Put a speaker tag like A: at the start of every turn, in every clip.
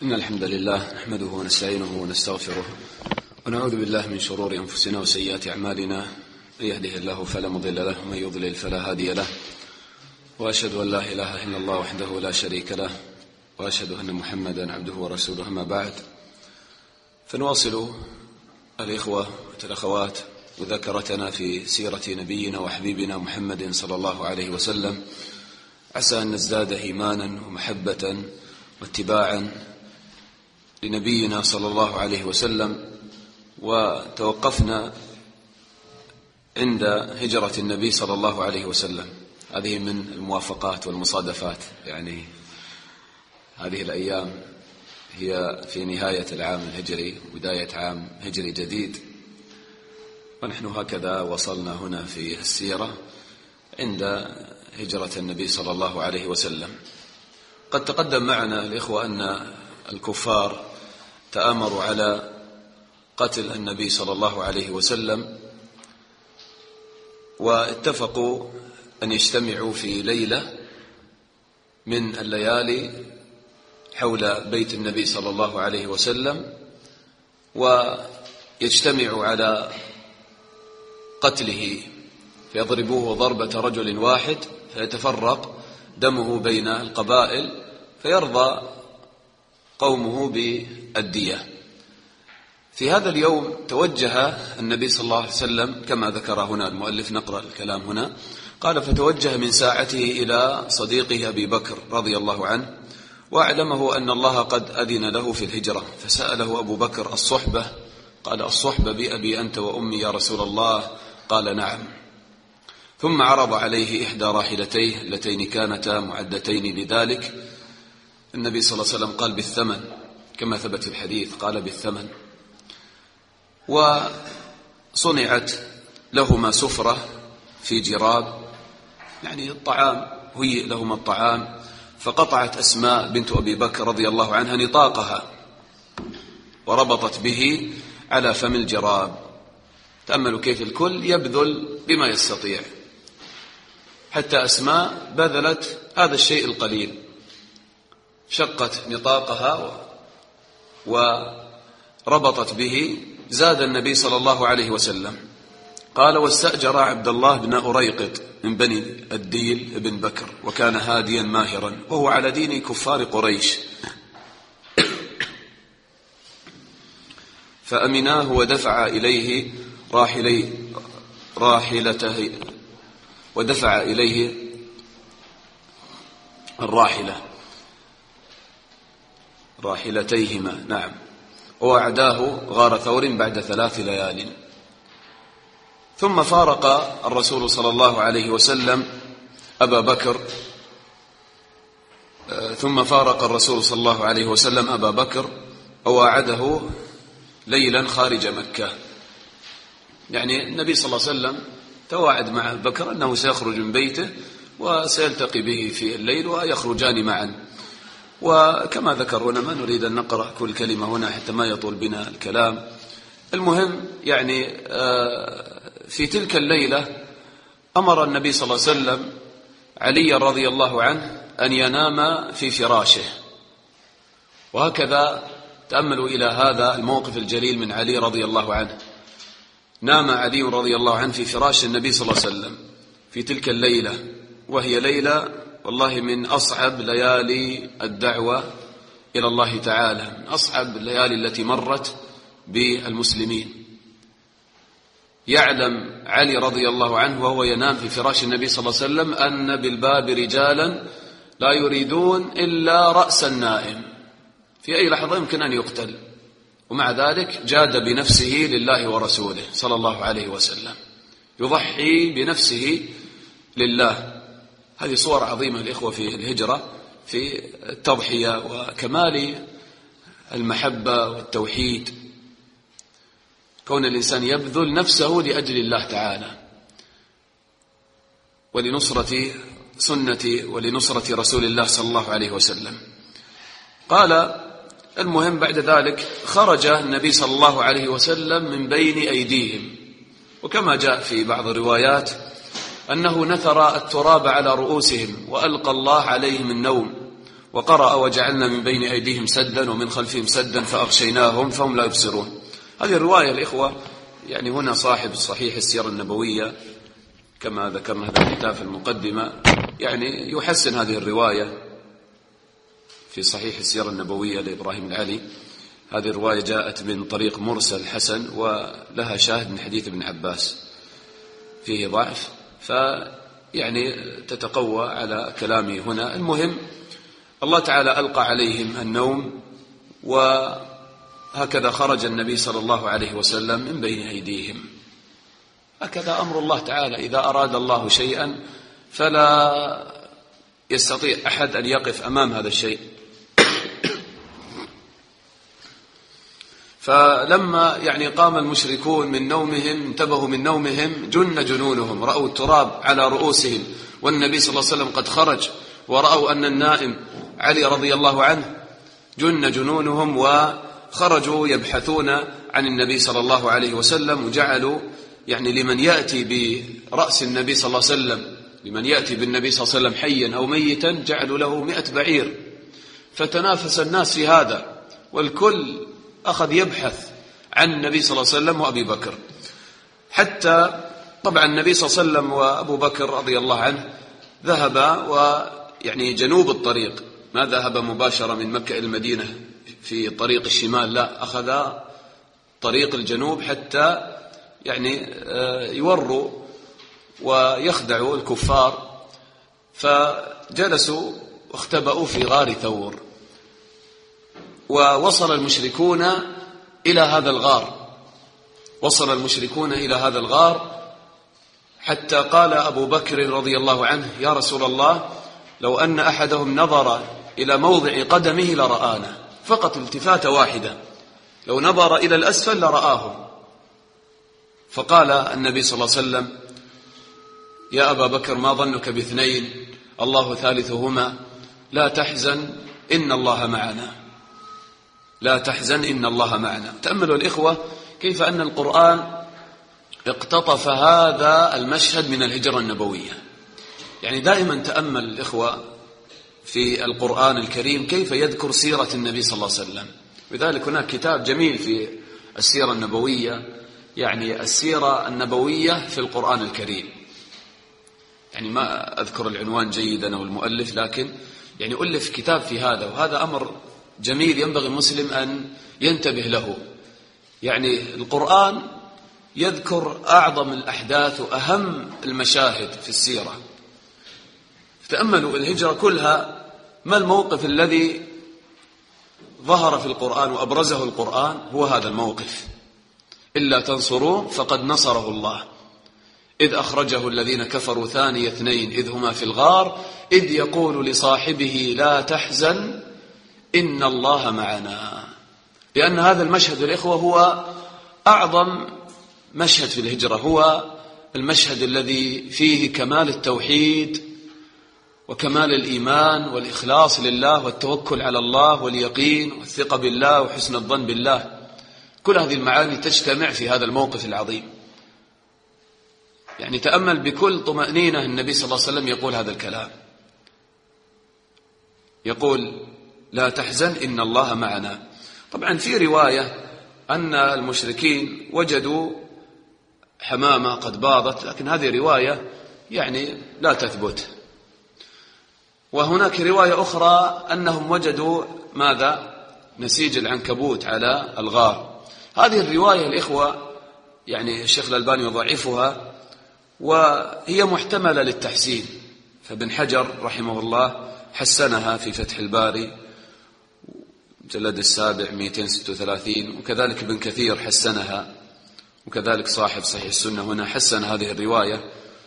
A: إن الحمد لله نحمده ونستعينه ونستغفره ونعوذ بالله من شرور أنفسنا وسيئات أعمالنا. من يهده الله فلا مضل له ومن يضلل فلا هادي له، وأشهد أن لا إله إلا الله وحده لا شريك له، وأشهد أن محمدا عبده ورسوله. أما بعد، فنواصل الإخوة والأخوات مذاكرتنا في سيرة نبينا وحبيبنا محمد صلى الله عليه وسلم، عسى أن نزداد إيمانا ومحبة واتباعا لنبينا صلى الله عليه وسلم. وتوقفنا عند هجرة النبي صلى الله عليه وسلم. هذه من الموافقات والمصادفات، يعني هذه الأيام هي في نهاية العام الهجري وبداية عام هجري جديد، ونحن هكذا وصلنا هنا في السيرة عند هجرة النبي صلى الله عليه وسلم. قد تقدم معنا الإخوة أن الكفار تآمروا على قتل النبي صلى الله عليه وسلم، واتفقوا أن يجتمعوا في ليلة من الليالي حول بيت النبي صلى الله عليه وسلم، ويجتمعوا على قتله، فيضربوه ضربة رجل واحد فيتفرق دمه بين القبائل، فيرضى قومه بالدية. في هذا اليوم توجه النبي صلى الله عليه وسلم كما ذكر هنا المؤلف، نقرأ الكلام هنا. قال: فتوجه من ساعته إلى صديقه أبي بكر رضي الله عنه، وأعلمه أن الله قد أذن له في الهجرة، فسأله أبو بكر: الصحبة؟ قال: الصحبة بأبي أنت وأمي يا رسول الله. قال: نعم. ثم عرض عليه إحدى راحلتيه اللتين كانتا معدتين لذلك. النبي صلى الله عليه وسلم قال: بالثمن، كما ثبت في الحديث، قال: بالثمن. وصنعت لهما سفرة في جراب، يعني الطعام، هيئ لهما الطعام. فقطعت أسماء بنت أبي بكر رضي الله عنها نطاقها وربطت به على فم الجراب. تأملوا كيف الكل يبذل بما يستطيع، حتى أسماء بذلت هذا الشيء القليل، شقت نطاقها وربطت به. زاد النبي صلى الله عليه وسلم قال: واستأجر عبد الله بن أريقط من بني الديل بن بكر، وكان هاديا ماهرا، وهو على دين كفار قريش، فأمناه ودفع إليه راحلتيهما، نعم، ووعداه غار ثور بعد 3 ليال. ثم فارق الرسول صلى الله عليه وسلم أبا بكر ووعده ليلا خارج مكة. يعني النبي صلى الله عليه وسلم تواعد مع بكر أنه سيخرج من بيته وسيلتقي به في الليل ويخرجان معا. وكما ذكر هنا، ما نريد أن نقرأ كل كلمة هنا حتى ما يطول بنا الكلام. المهم، يعني في تلك الليلة أمر النبي صلى الله عليه وسلم علي رضي الله عنه أن ينام في فراشه. وهكذا تأملوا إلى هذا الموقف الجليل من علي رضي الله عنه. نام علي رضي الله عنه في فراش النبي صلى الله عليه وسلم في تلك الليلة، وهي ليلة والله من أصعب ليالي الدعوة إلى الله تعالى، من أصعب الليالي التي مرت بالمسلمين. يعلم علي رضي الله عنه وهو ينام في فراش النبي صلى الله عليه وسلم أن بالباب رجالا لا يريدون إلا رأس النائم، في أي لحظة يمكن أن يقتل، ومع ذلك جاد بنفسه لله ورسوله صلى الله عليه وسلم، يضحي بنفسه لله. هذه صور عظيمة الإخوة في الهجرة، في التضحية وكمال المحبة والتوحيد، كون الإنسان يبذل نفسه لأجل الله تعالى ولنصرة سنة ولنصرة رسول الله صلى الله عليه وسلم. قال: المهم بعد ذلك خرج النبي صلى الله عليه وسلم من بين أيديهم، وكما جاء في بعض الروايات أنه نثر التراب على رؤوسهم وألقى الله عليهم النوم، وقرأ وجعلنا من بين أيديهم سدا ومن خلفهم سدا فأغشيناهم فهم لا يبصرون. هذه الرواية الإخوة يعني هنا صاحب صحيح السيرة النبوية كما ذكرنا هذا الكتاب في المقدمة يعني يحسن هذه الرواية في صحيح السيرة النبوية لإبراهيم العلي. هذه الرواية جاءت من طريق مرسل حسن ولها شاهد من حديث ابن عباس فيه ضعف، فيعني تتقوى على كلامي هنا. المهم الله تعالى ألقى عليهم النوم، وهكذا خرج النبي صلى الله عليه وسلم من بين أيديهم. هكذا أمر الله تعالى، إذا أراد الله شيئا فلا يستطيع أحد أن يقف أمام هذا الشيء. فلما يعني قام المشركون من نومهم، انتبهوا من نومهم، جن جنونهم، رأوا التراب على رؤوسهم والنبي صلى الله عليه وسلم قد خرج، ورأوا أن النائم علي رضي الله عنه، جن جنونهم وخرجوا يبحثون عن النبي صلى الله عليه وسلم، وجعلوا يعني لمن يأتي برأس النبي صلى الله عليه وسلم، لمن يأتي بالنبي صلى الله عليه وسلم حيا أو ميتا، جعلوا له 100 بعير. فتنافس الناس في هذا، والكل أخذ يبحث عن النبي صلى الله عليه وسلم وأبي بكر، حتى طبعا النبي صلى الله عليه وسلم وأبو بكر رضي الله عنه ذهب ويعني جنوب الطريق، ما ذهب مباشرة من مكة إلى المدينة في طريق الشمال، لا، أخذ طريق الجنوب حتى يعني يوروا ويخدعوا الكفار. فجلسوا واختبأوا في غار ثور، ووصل المشركون إلى هذا الغار، وصل المشركون إلى هذا الغار حتى قال أبو بكر رضي الله عنه: يا رسول الله، لو أن أحدهم نظر إلى موضع قدمه لرآنا، فقط التفاتة واحدة، لو نظر إلى الأسفل لرآهم. فقال النبي صلى الله عليه وسلم: يا أبا بكر، ما ظنك باثنين الله ثالثهما، لا تحزن إن الله معنا، لا تحزن إن الله معنا. تأملوا الإخوة كيف أن القرآن اقتطف هذا المشهد من الهجرة النبوية. يعني دائما تأمل الإخوة في القرآن الكريم كيف يذكر سيرة النبي صلى الله عليه وسلم. لذلك هناك كتاب جميل في السيرة النبوية، يعني السيرة النبوية في القرآن الكريم. يعني ما أذكر العنوان جيدا أو المؤلف، لكن يعني ألف كتاب في هذا، وهذا أمر جميل ينبغي المسلم أن ينتبه له. يعني القرآن يذكر أعظم الأحداث وأهم المشاهد في السيرة. تأملوا الهجرة كلها، ما الموقف الذي ظهر في القرآن وأبرزه القرآن؟ هو هذا الموقف: إلا تنصروه فقد نصره الله إذ أخرجه الذين كفروا ثاني اثنين إذ هما في الغار إذ يقول لصاحبه لا تحزن إن الله معنا. لأن هذا المشهد الإخوة هو أعظم مشهد في الهجرة، هو المشهد الذي فيه كمال التوحيد وكمال الإيمان والإخلاص لله والتوكل على الله واليقين والثقة بالله وحسن الظن بالله. كل هذه المعاني تجتمع في هذا الموقف العظيم. يعني تأمل بكل طمأنينة النبي صلى الله عليه وسلم يقول هذا الكلام، يقول لا تحزن إن الله معنا. طبعا في رواية أن المشركين وجدوا حمامة قد باضت، لكن هذه رواية يعني لا تثبت. وهناك رواية أخرى أنهم وجدوا ماذا؟ نسيج العنكبوت على الغار. هذه الرواية الإخوة يعني الشيخ الألباني يضعفها، وهي محتملة للتحسين، فابن حجر رحمه الله حسنها في فتح الباري مجلد 7 236، وكذلك ابن كثير حسنها، وكذلك صاحب صحيح السنة هنا حسن هذه الرواية.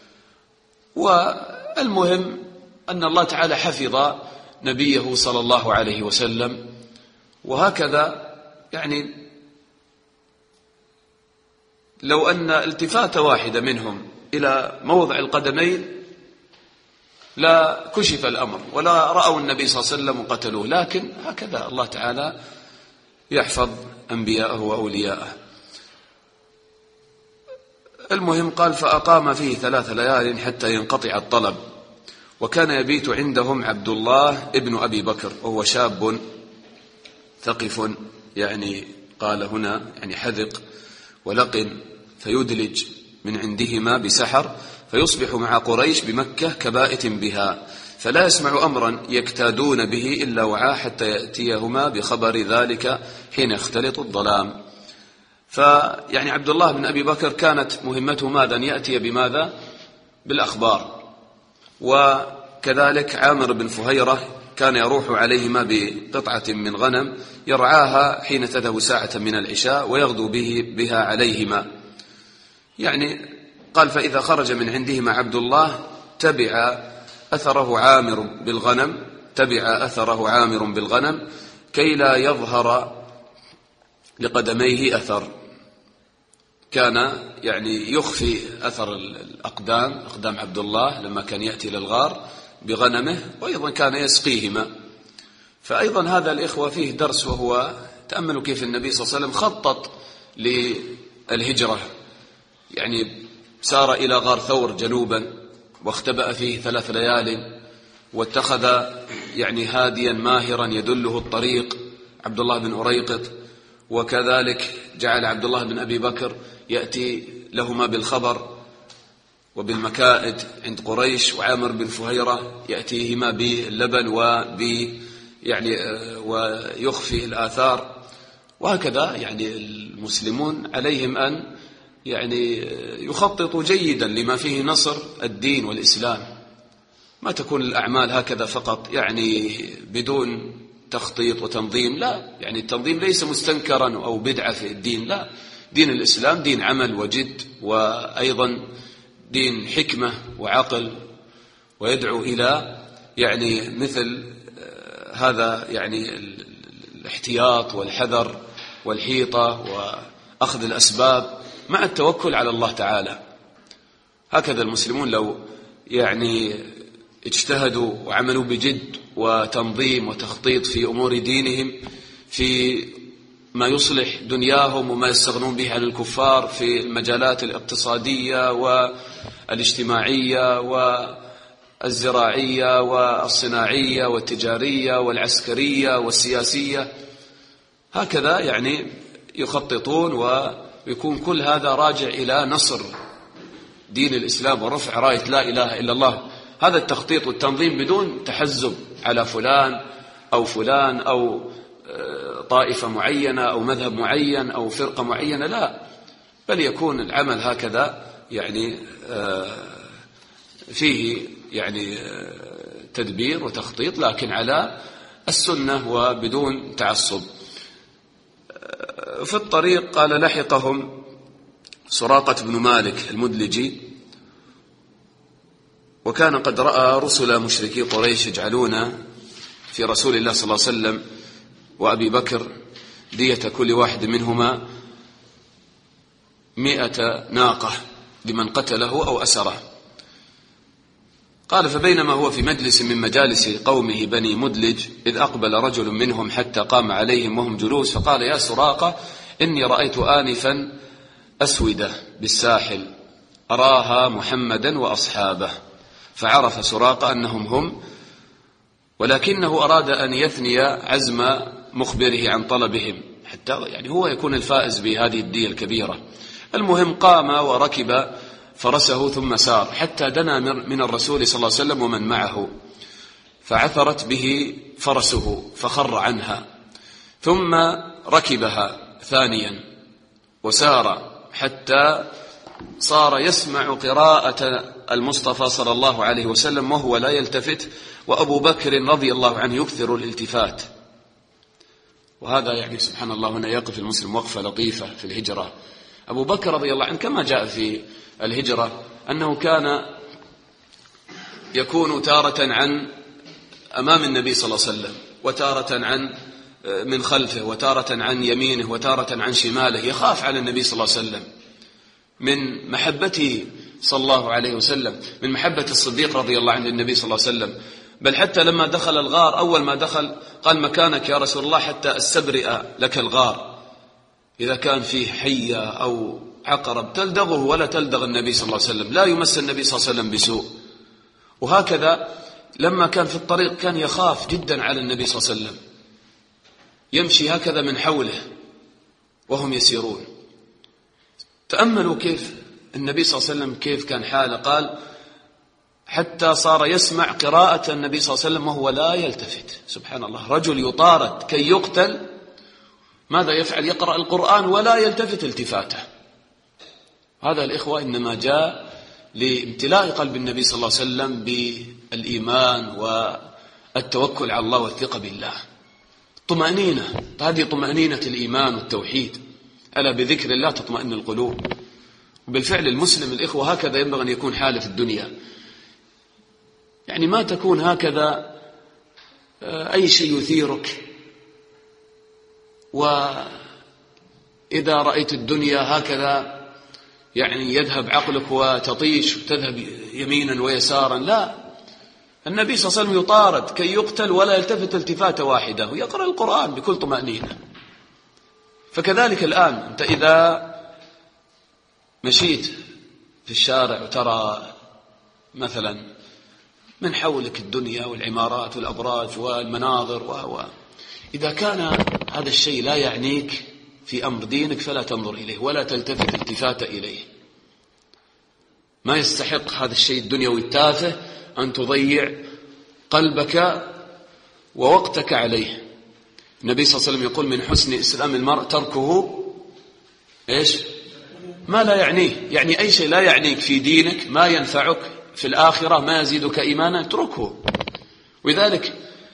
A: والمهم أن الله تعالى حفظ نبيه صلى الله عليه وسلم، وهكذا يعني لو أن التفاتة واحدة منهم إلى موضع القدمين لا كشف الأمر ولا رأوا النبي صلى الله عليه وسلم وقتلوه، لكن هكذا الله تعالى يحفظ أنبياءه وأولياءه. المهم قال فأقام فيه 3 ليال حتى ينقطع الطلب، وكان يبيت عندهم عبد الله ابن أبي بكر وهو شاب ثقف، يعني قال هنا يعني حذق ولقن، فيدلج من عندهما بسحر، فيصبح مع قريش بمكة كبائت بها، فلا يسمع أمرا يكتادون به إلا وعاه حتى يأتيهما بخبر ذلك حين يختلط الظلام. فيعني عبد الله بن أبي بكر كانت مهمته ماذا؟ أن يأتي بماذا؟ بالأخبار. وكذلك عامر بن فهيرة كان يروح عليهما بقطعة من غنم يرعاها حين تذهب ساعة من العشاء ويغدو بها عليهما. يعني قال فإذا خرج من عندهما عبد الله تبع أثره عامر بالغنم كي لا يظهر لقدميه أثر. كان يعني يخفي أثر أقدام عبد الله لما كان يأتي للغار بغنمه، وأيضا كان يسقيهما. فأيضا هذا الإخوة فيه درس، وهو تأملوا كيف النبي صلى الله عليه وسلم خطط للهجرة. يعني سار إلى غار ثور جنوبا واختبأ فيه 3 ليال، واتخذ يعني هاديا ماهرا يدله الطريق عبد الله بن أريقط، وكذلك جعل عبد الله بن أبي بكر يأتي لهما بالخبر وبالمكائد عند قريش، وعامر بن فهيرة يأتيهما باللبن يعني ويخفي الآثار. وهكذا يعني المسلمون عليهم أن يعني يخططوا جيدا لما فيه نصر الدين والإسلام. ما تكون الأعمال هكذا فقط يعني بدون تخطيط وتنظيم، لا، يعني التنظيم ليس مستنكرا أو بدعة في الدين، لا، دين الإسلام دين عمل وجد، وأيضا دين حكمة وعقل، ويدعو إلى يعني مثل هذا يعني الاحتياط والحذر والحيطة وأخذ الأسباب مع التوكل على الله تعالى. هكذا المسلمون لو يعني اجتهدوا وعملوا بجد وتنظيم وتخطيط في أمور دينهم، في ما يصلح دنياهم وما يستغنون به عن الكفار في المجالات الاقتصادية والاجتماعية والزراعية والصناعية والتجارية والعسكرية والسياسية، هكذا يعني يخططون، ويكون كل هذا راجع إلى نصر دين الإسلام ورفع راية لا إله إلا الله. هذا التخطيط والتنظيم بدون تحزب على فلان أو طائفة معينة أو مذهب معين أو فرقة معينة، لا، بل يكون العمل هكذا يعني فيه يعني تدبير وتخطيط، لكن على السنة وبدون تعصب. في الطريق قال لحقهم سراقة بن مالك المدلجي، وكان قد رأى رسل مشركي قريش يجعلون في رسول الله صلى الله عليه وسلم وأبي بكر دية كل واحد منهما 100 ناقة لمن قتله أو أسره. قال فبينما هو في مجلس من مجالس قومه بني مدلج إذ أقبل رجل منهم حتى قام عليهم وهم جلوس، فقال يا سراقة إني رأيت آنفا أسودة بالساحل أراها محمدا وأصحابه. فعرف سراقة أنهم هم، ولكنه أراد أن يثني عزم مخبره عن طلبهم حتى يعني هو يكون الفائز بهذه الدية الكبيرة. المهم قام وركب فرسه ثم سار حتى دنا من الرسول صلى الله عليه وسلم ومن معه، فعثرت به فرسه فخر عنها، ثم ركبها ثانيا وسار حتى صار يسمع قراءة المصطفى صلى الله عليه وسلم وهو لا يلتفت، وأبو بكر رضي الله عنه يكثر الالتفات. وهذا يعني سبحان الله هنا يقف المسلم وقفة لطيفة في الهجرة. أبو بكر رضي الله عنه كما جاء في الهجرة أنه كان يكون تارة عن أمام النبي صلى الله عليه وسلم، وتارة عن من خلفه، وتارة عن يمينه، وتارة عن شماله، يخاف على النبي صلى الله عليه وسلم من محبته صلى الله عليه وسلم، من محبة الصديق رضي الله عنه للنبي صلى الله عليه وسلم. بل حتى لما دخل الغار أول ما دخل قال مكانك يا رسول الله حتى أستبرئ لك الغار، إذا كان فيه حية أو عقرب تلدغه ولا تلدغ النبي صلى الله عليه وسلم، لا يمس النبي صلى الله عليه وسلم بسوء. وهكذا لما كان في الطريق كان يخاف جدا على النبي صلى الله عليه وسلم، يمشي هكذا من حوله وهم يسيرون. تأملوا كيف النبي صلى الله عليه وسلم كيف كان حاله، قال حتى صار يسمع قراءة النبي صلى الله عليه وسلم وهو لا يلتفت. سبحان الله، رجل يطارد كي يقتل، ماذا يفعل؟ يقرأ القرآن ولا يلتفت التفاته. هذا الإخوة إنما جاء لامتلاء قلب النبي صلى الله عليه وسلم بالإيمان والتوكل على الله والثقة بالله. طمأنينة، هذه طمأنينة الإيمان والتوحيد، ألا بذكر الله تطمئن القلوب. وبالفعل المسلم الإخوة هكذا ينبغي أن يكون حاله في الدنيا، يعني ما تكون هكذا أي شيء يثيرك، وإذا رأيت الدنيا هكذا يعني يذهب عقلك وتطيش وتذهب يمينا ويسارا. لا، النبي صلى الله عليه وسلم يطارد كي يقتل ولا يلتفت التفاتة واحدة ويقرأ القرآن بكل طمأنينة. فكذلك الآن أنت إذا مشيت في الشارع وترى مثلا من حولك الدنيا والعمارات والأبراج والمناظر إذا كان هذا الشيء لا يعنيك في أمر دينك فلا تنظر إليه ولا تلتفت التفات إليه. ما يستحق هذا الشيء الدنيوي التافه أن تضيع قلبك ووقتك عليه. النبي صلى الله عليه وسلم يقول من حسن إسلام المرء تركه إيش؟ ما لا يعنيه، يعني أي شيء لا يعنيك في دينك، ما ينفعك في الآخرة، ما يزيدك إيمانا، اتركه. ولذلك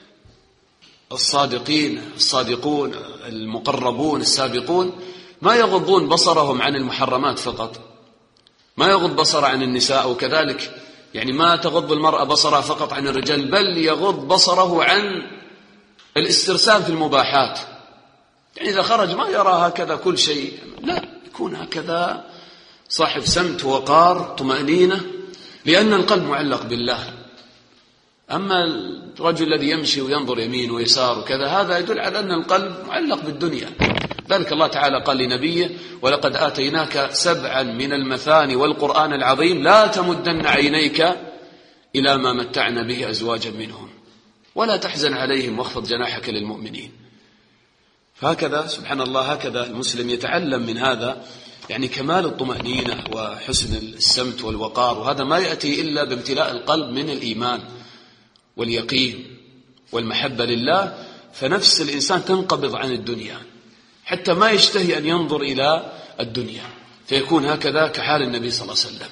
A: الصادقون المقربون السابقون ما يغضون بصرهم عن المحرمات فقط، ما يغض بصر عن النساء، وكذلك يعني ما تغض المرأة بصرها فقط عن الرجال، بل يغض بصره عن الاسترسال في المباحات. يعني إذا خرج ما يرى هكذا كل شيء، لا، يكون هكذا صاحب سمت ووقار طمأنينة، لأن القلب معلق بالله. أما الرجل الذي يمشي وينظر يمين ويسار وكذا، هذا يدل على أن القلب معلق بالدنيا. ذلك الله تعالى قال لنبيه ولقد آتيناك 7 من المثاني والقرآن العظيم لا تمدن عينيك إلى ما متعنا به أزواجا منهم ولا تحزن عليهم واخفض جناحك للمؤمنين. فهكذا سبحان الله، هكذا المسلم يتعلم من هذا يعني كمال الطمأنينة وحسن السمت والوقار، وهذا ما يأتي إلا بامتلاء القلب من الإيمان واليقين والمحبة لله. فنفس الإنسان تنقبض عن الدنيا حتى ما يشتهي أن ينظر إلى الدنيا، فيكون هكذا كحال النبي صلى الله عليه وسلم،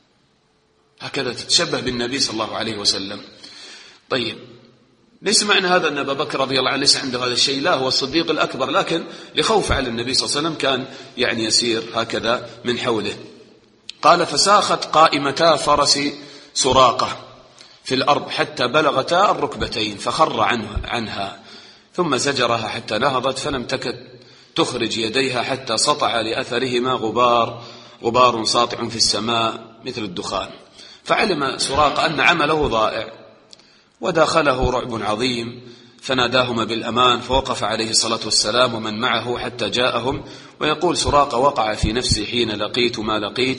A: هكذا تتشبه بالنبي صلى الله عليه وسلم. طيب، ليس معنى هذا أن أبا بكر رضي الله عنه ليس عنده هذا الشيء، لا، هو الصديق الأكبر، لكن لخوف على النبي صلى الله عليه وسلم كان يعني يسير هكذا من حوله. قال فساخت قائمتا فرس سراقة في الأرض حتى بلغتا الركبتين فخر عنها ثم زجرها حتى نهضت فلم تكد تخرج يديها حتى سطع لأثرهما غبار ساطع في السماء مثل الدخان. فعلم سراقة أن عمله ضائع وداخله رعب عظيم، فناداهما بالأمان، فوقف عليه الصلاة والسلام ومن معه حتى جاءهم. ويقول سراقة وقع في نفسي حين لقيت ما لقيت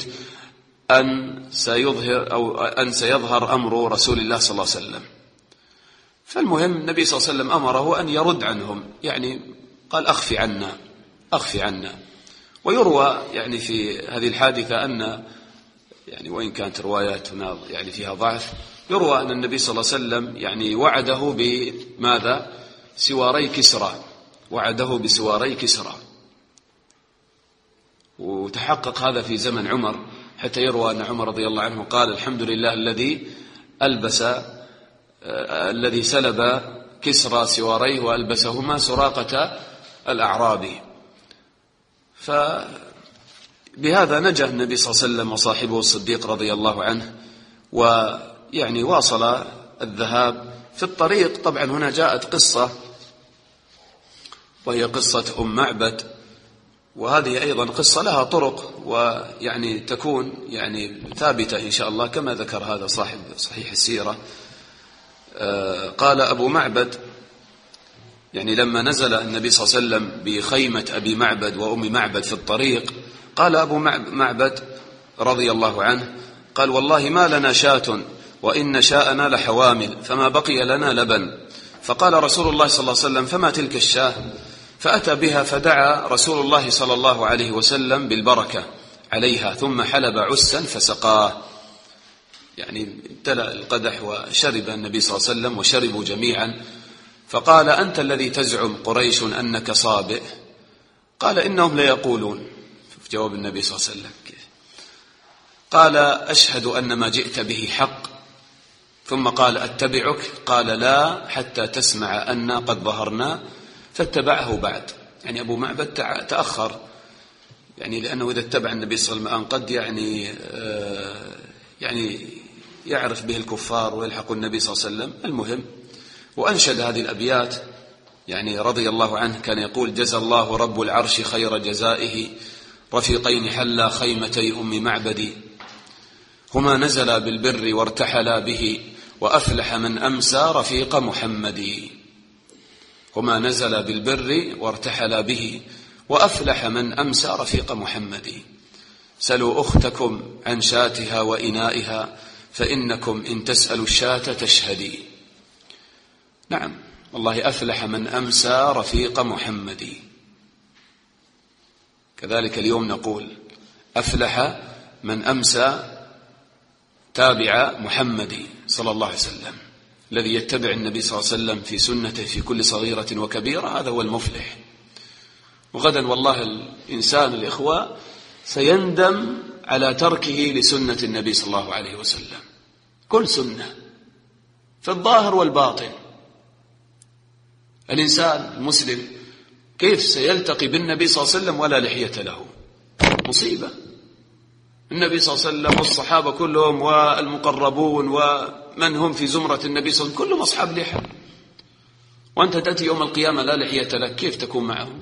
A: أن سيظهر أمر رسول الله صلى الله عليه وسلم. فالمهم النبي صلى الله عليه وسلم أمره أن يرد عنهم، يعني قال أخفي عنا. ويروى يعني في هذه الحادثة أن يعني وإن كانت رواياتنا يعني فيها ضعف، يروى أن النبي صلى الله عليه وسلم يعني وعده بماذا؟ وعده بسواري كسرى، وتحقق هذا في زمن عمر، حتى يروى أن عمر رضي الله عنه قال الحمد لله الذي سلب كسرى سواريه وألبسهما سراقة الأعرابي. فبهذا نجا النبي صلى الله عليه وسلم وصاحبه الصديق رضي الله عنه، ويعني واصل الذهاب في الطريق. طبعا هنا جاءت قصة وهي قصة معبد، وهذه أيضا قصة لها طرق ويعني تكون يعني ثابتة إن شاء الله كما ذكر هذا صاحب صحيح السيرة. قال أبو معبد يعني لما نزل النبي صلى الله عليه وسلم بخيمة أبي معبد وأم معبد في الطريق، قال أبو معبد رضي الله عنه قال والله ما لنا شاة وإن نشاءنا لحوامل فما بقي لنا لبن. فقال رسول الله صلى الله عليه وسلم: فما تلك الشاة؟ فأتى بها فدعا رسول الله صلى الله عليه وسلم بالبركة عليها، ثم حلب عسا فسقاه، يعني امتلأ القدح وشرب النبي صلى الله عليه وسلم وشربوا جميعا. فقال: أنت الذي تزعم قريش أنك صابئ؟ قال: إنهم ليقولون. في جواب النبي صلى الله عليه وسلم قال: أشهد أن ما جئت به حق. ثم قال: أتبعك؟ قال: لا، حتى تسمع أن قد ظهرنا. فاتبعه بعد، يعني أبو معبد تأخر، يعني لأنه إذا اتبع النبي صلى الله عليه وسلم قد يعني يعرف به الكفار ويلحق النبي صلى الله عليه وسلم. المهم، وأنشد هذه الأبيات، يعني رضي الله عنه، كان يقول: جزى الله رب العرش خير جزائه رفيقين حلا خيمتي أم معبدي، هما نزلا بالبر وارتحلا به وأفلح من أمسى رفيق محمد. هما نزلا بالبر وارتحلا به وأفلح من أمسى رفيق محمد. سلوا أختكم عن شاتها وإنائها فإنكم إن تسألوا الشاة تشهدي. نعم والله، أفلح من أمسى رفيق محمد. كذلك اليوم نقول: أفلح من أمسى تابع محمد صلى الله عليه وسلم، الذي يتبع النبي صلى الله عليه وسلم في سنته في كل صغيرة وكبيرة، هذا هو المفلح. وغدا والله الإنسان الإخوة سيندم على تركه لسنة النبي صلى الله عليه وسلم، كل سنة في الظاهر والباطن. الإنسان المسلم كيف سيلتقي بالنبي صلى الله عليه وسلم ولا لحية له؟ مصيبة. النبي صلى الله عليه وسلم والصحابة كلهم والمقربون ومن هم في زمرة النبي صلى الله عليه وسلم كلهم أصحاب لحى، وأنت تأتي يوم القيامة لا لحية لك، كيف تكون معهم؟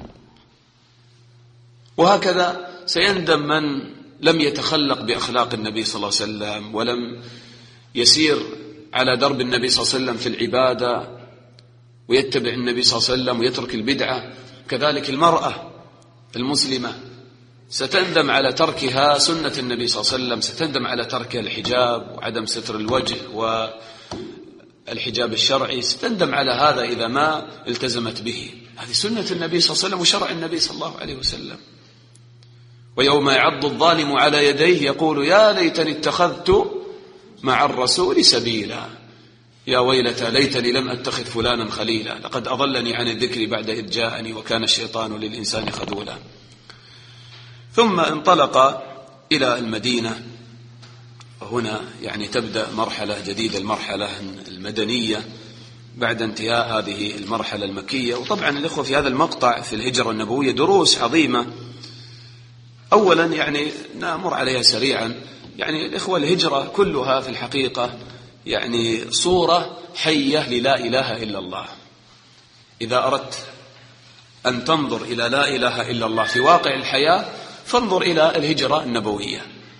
A: وهكذا سيندم من لم يتخلق بأخلاق النبي صلى الله عليه وسلم ولم يسير على درب النبي صلى الله عليه وسلم في العبادة ويتبع النبي صلى الله عليه وسلم ويترك البدعة. كذلك المرأة المسلمة ستندم على تركها سنة النبي صلى الله عليه وسلم، ستندم على تركها الحجاب وعدم ستر الوجه والحجاب الشرعي، ستندم على هذا إذا ما التزمت به. هذه سنة النبي صلى الله عليه وسلم وشرع النبي صلى الله عليه وسلم. ويوم يعض الظالم على يديه يقول: يا ليتني اتخذت مع الرسول سبيلا، يا ويلتى ليتني لم أتخذ فلانا خليلا، لقد أضلني عن الذكر بعد إذ جاءني وكان الشيطان للإنسان خذولا. ثم انطلق إلى المدينة، وهنا يعني تبدأ مرحلة جديدة، المرحلة المدنية بعد انتهاء هذه المرحلة المكية. وطبعا الإخوة في هذا المقطع في الهجرة النبوية دروس عظيمة. أولا يعني نمر عليها سريعا. يعني الإخوة الهجرة كلها في الحقيقة يعني صورة حية للا إله إلا الله. إذا أردت أن تنظر إلى لا إله إلا الله في واقع الحياة فانظر إلى الهجرة النبوية.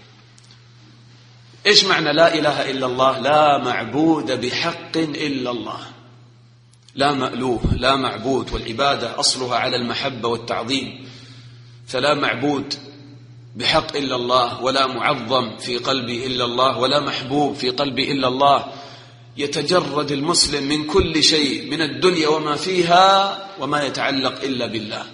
A: إيش معنى لا إله إلا الله؟ لا معبود بحق إلا الله، لا مألوه، لا معبود، والعبادة أصلها على المحبة والتعظيم، فلا معبود بحق إلا الله، ولا معظم في قلبي إلا الله، ولا محبوب في قلبي إلا الله. يتجرد المسلم من كل شيء من الدنيا وما فيها وما يتعلق إلا بالله،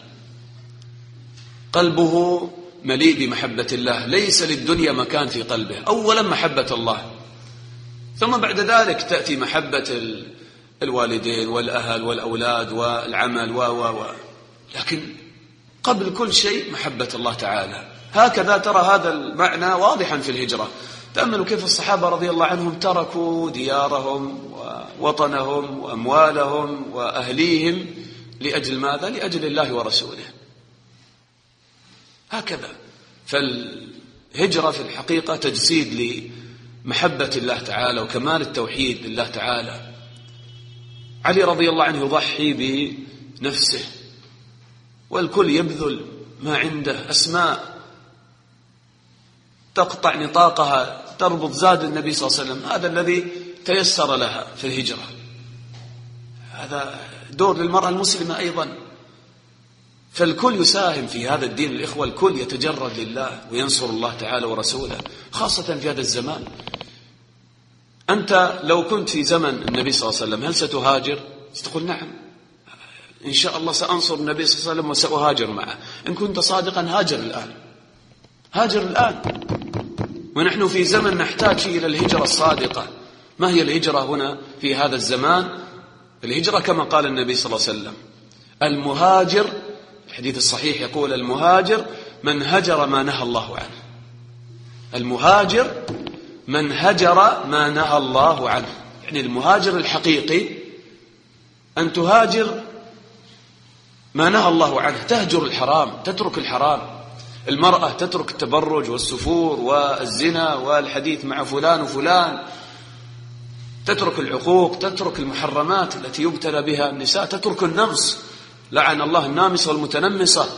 A: قلبه مليء بمحبة الله، ليس للدنيا مكان في قلبه. أولا محبة الله، ثم بعد ذلك تأتي محبة الوالدين والأهل والأولاد والعمل لكن قبل كل شيء محبة الله تعالى. هكذا ترى هذا المعنى واضحا في الهجرة. تأملوا كيف الصحابة رضي الله عنهم تركوا ديارهم ووطنهم وأموالهم وأهليهم لأجل ماذا؟ لأجل الله ورسوله. هكذا فالهجرة في الحقيقة تجسيد لمحبة الله تعالى وكمال التوحيد لله تعالى. علي رضي الله عنه يضحي بنفسه والكل يبذل ما عنده، أسماء تقطع نطاقها تربط زاد النبي صلى الله عليه وسلم، هذا الذي تيسر لها في الهجرة. هذا دور للمرأة المسلمة أيضا، فالكل يساهم في هذا الدين. الإخوة الكل يتجرد لله وينصر الله تعالى ورسوله، خاصة في هذا الزمان. أنت لو كنت في زمن النبي صلى الله عليه وسلم هل ستهاجر؟ ستقول نعم، إن شاء الله سأنصر النبي صلى الله عليه وسلم وسأهاجر معه. إن كنت صادقا هاجر الآن، هاجر الآن. ونحن في زمن نحتاج إلى الهجرة الصادقة. ما هي الهجرة هنا في هذا الزمان؟ الهجرة كما قال النبي صلى الله عليه وسلم: المهاجر، الحديث الصحيح يقول: المهاجر من هجر ما نهى الله عنه. المهاجر من هجر ما نهى الله عنه. يعني المهاجر الحقيقي أن تهاجر ما نهى الله عنه، تهجر الحرام، تترك الحرام. المرأة تترك التبرج والسفور والزنا والحديث مع فلان وفلان، تترك العقوق، تترك المحرمات التي يبتلى بها النساء، تترك النمص، لعن الله النامص والمتنمصة،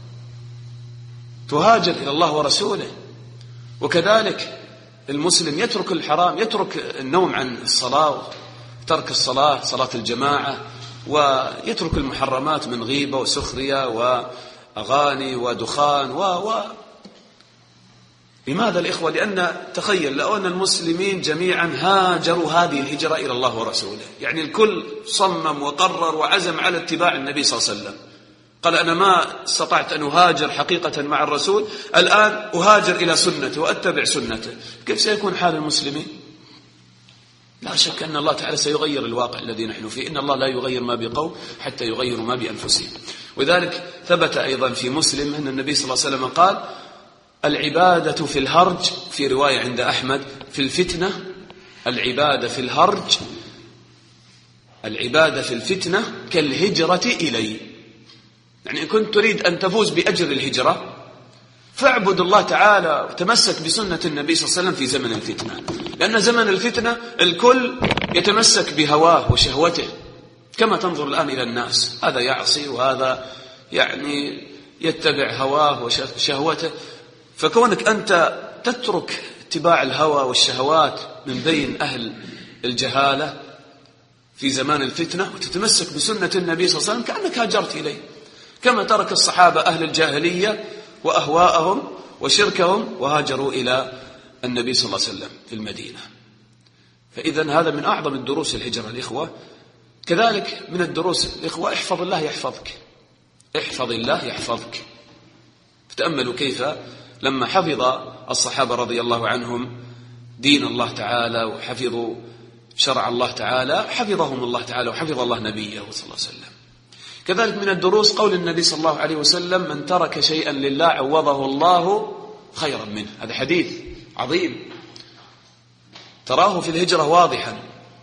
A: تهاجر إلى الله ورسوله. وكذلك المسلم يترك الحرام، يترك النوم عن الصلاة، ترك الصلاة، صلاة الجماعة، ويترك المحرمات من غيبة وسخرية وأغاني ودخان لماذا الإخوة؟ لأن تخيل لو أن المسلمين جميعا هاجروا هذه الهجرة إلى الله ورسوله، يعني الكل صمم وقرر وعزم على اتباع النبي صلى الله عليه وسلم، قال أنا ما استطعت أن أهاجر حقيقة مع الرسول، الآن أهاجر إلى سنته وأتبع سنته، كيف سيكون حال المسلمين؟ لا شك أن الله تعالى سيغير الواقع الذي نحن فيه. إن الله لا يغير ما بقوم حتى يغيروا ما بأنفسهم. وذلك ثبت أيضا في مسلم أن النبي صلى الله عليه وسلم قال: العبادة في الهرج، في رواية عند أحمد في الفتنة، العبادة في الهرج، العبادة في الفتنة كالهجرة إلي. يعني إن كنت تريد أن تفوز بأجر الهجرة فاعبد الله تعالى وتمسك بسنة النبي صلى الله عليه وسلم في زمن الفتنة، لأن زمن الفتنة الكل يتمسك بهواه وشهوته، كما تنظر الآن إلى الناس، هذا يعصي وهذا يعني يتبع هواه وشهوته. فكونك أنت تترك اتباع الهوى والشهوات من بين أهل الجهالة في زمان الفتنة وتتمسك بسنة النبي صلى الله عليه وسلم كأنك هاجرت إليه، كما ترك الصحابة أهل الجاهلية وأهواءهم وشركهم وهاجروا إلى النبي صلى الله عليه وسلم في المدينة. فإذا هذا من أعظم الدروس الهجرة الإخوة. كذلك من الدروس الإخوة: احفظ الله يحفظك، احفظ الله يحفظك. فتأملوا كيف لما حفظ الصحابة رضي الله عنهم دين الله تعالى وحفظوا شرع الله تعالى حفظهم الله تعالى وحفظ الله نبيه صلى الله عليه وسلم. كذلك من الدروس قول النبي صلى الله عليه وسلم: من ترك شيئا لله عوضه الله خيرا منه. هذا حديث عظيم تراه في الهجرة واضحا.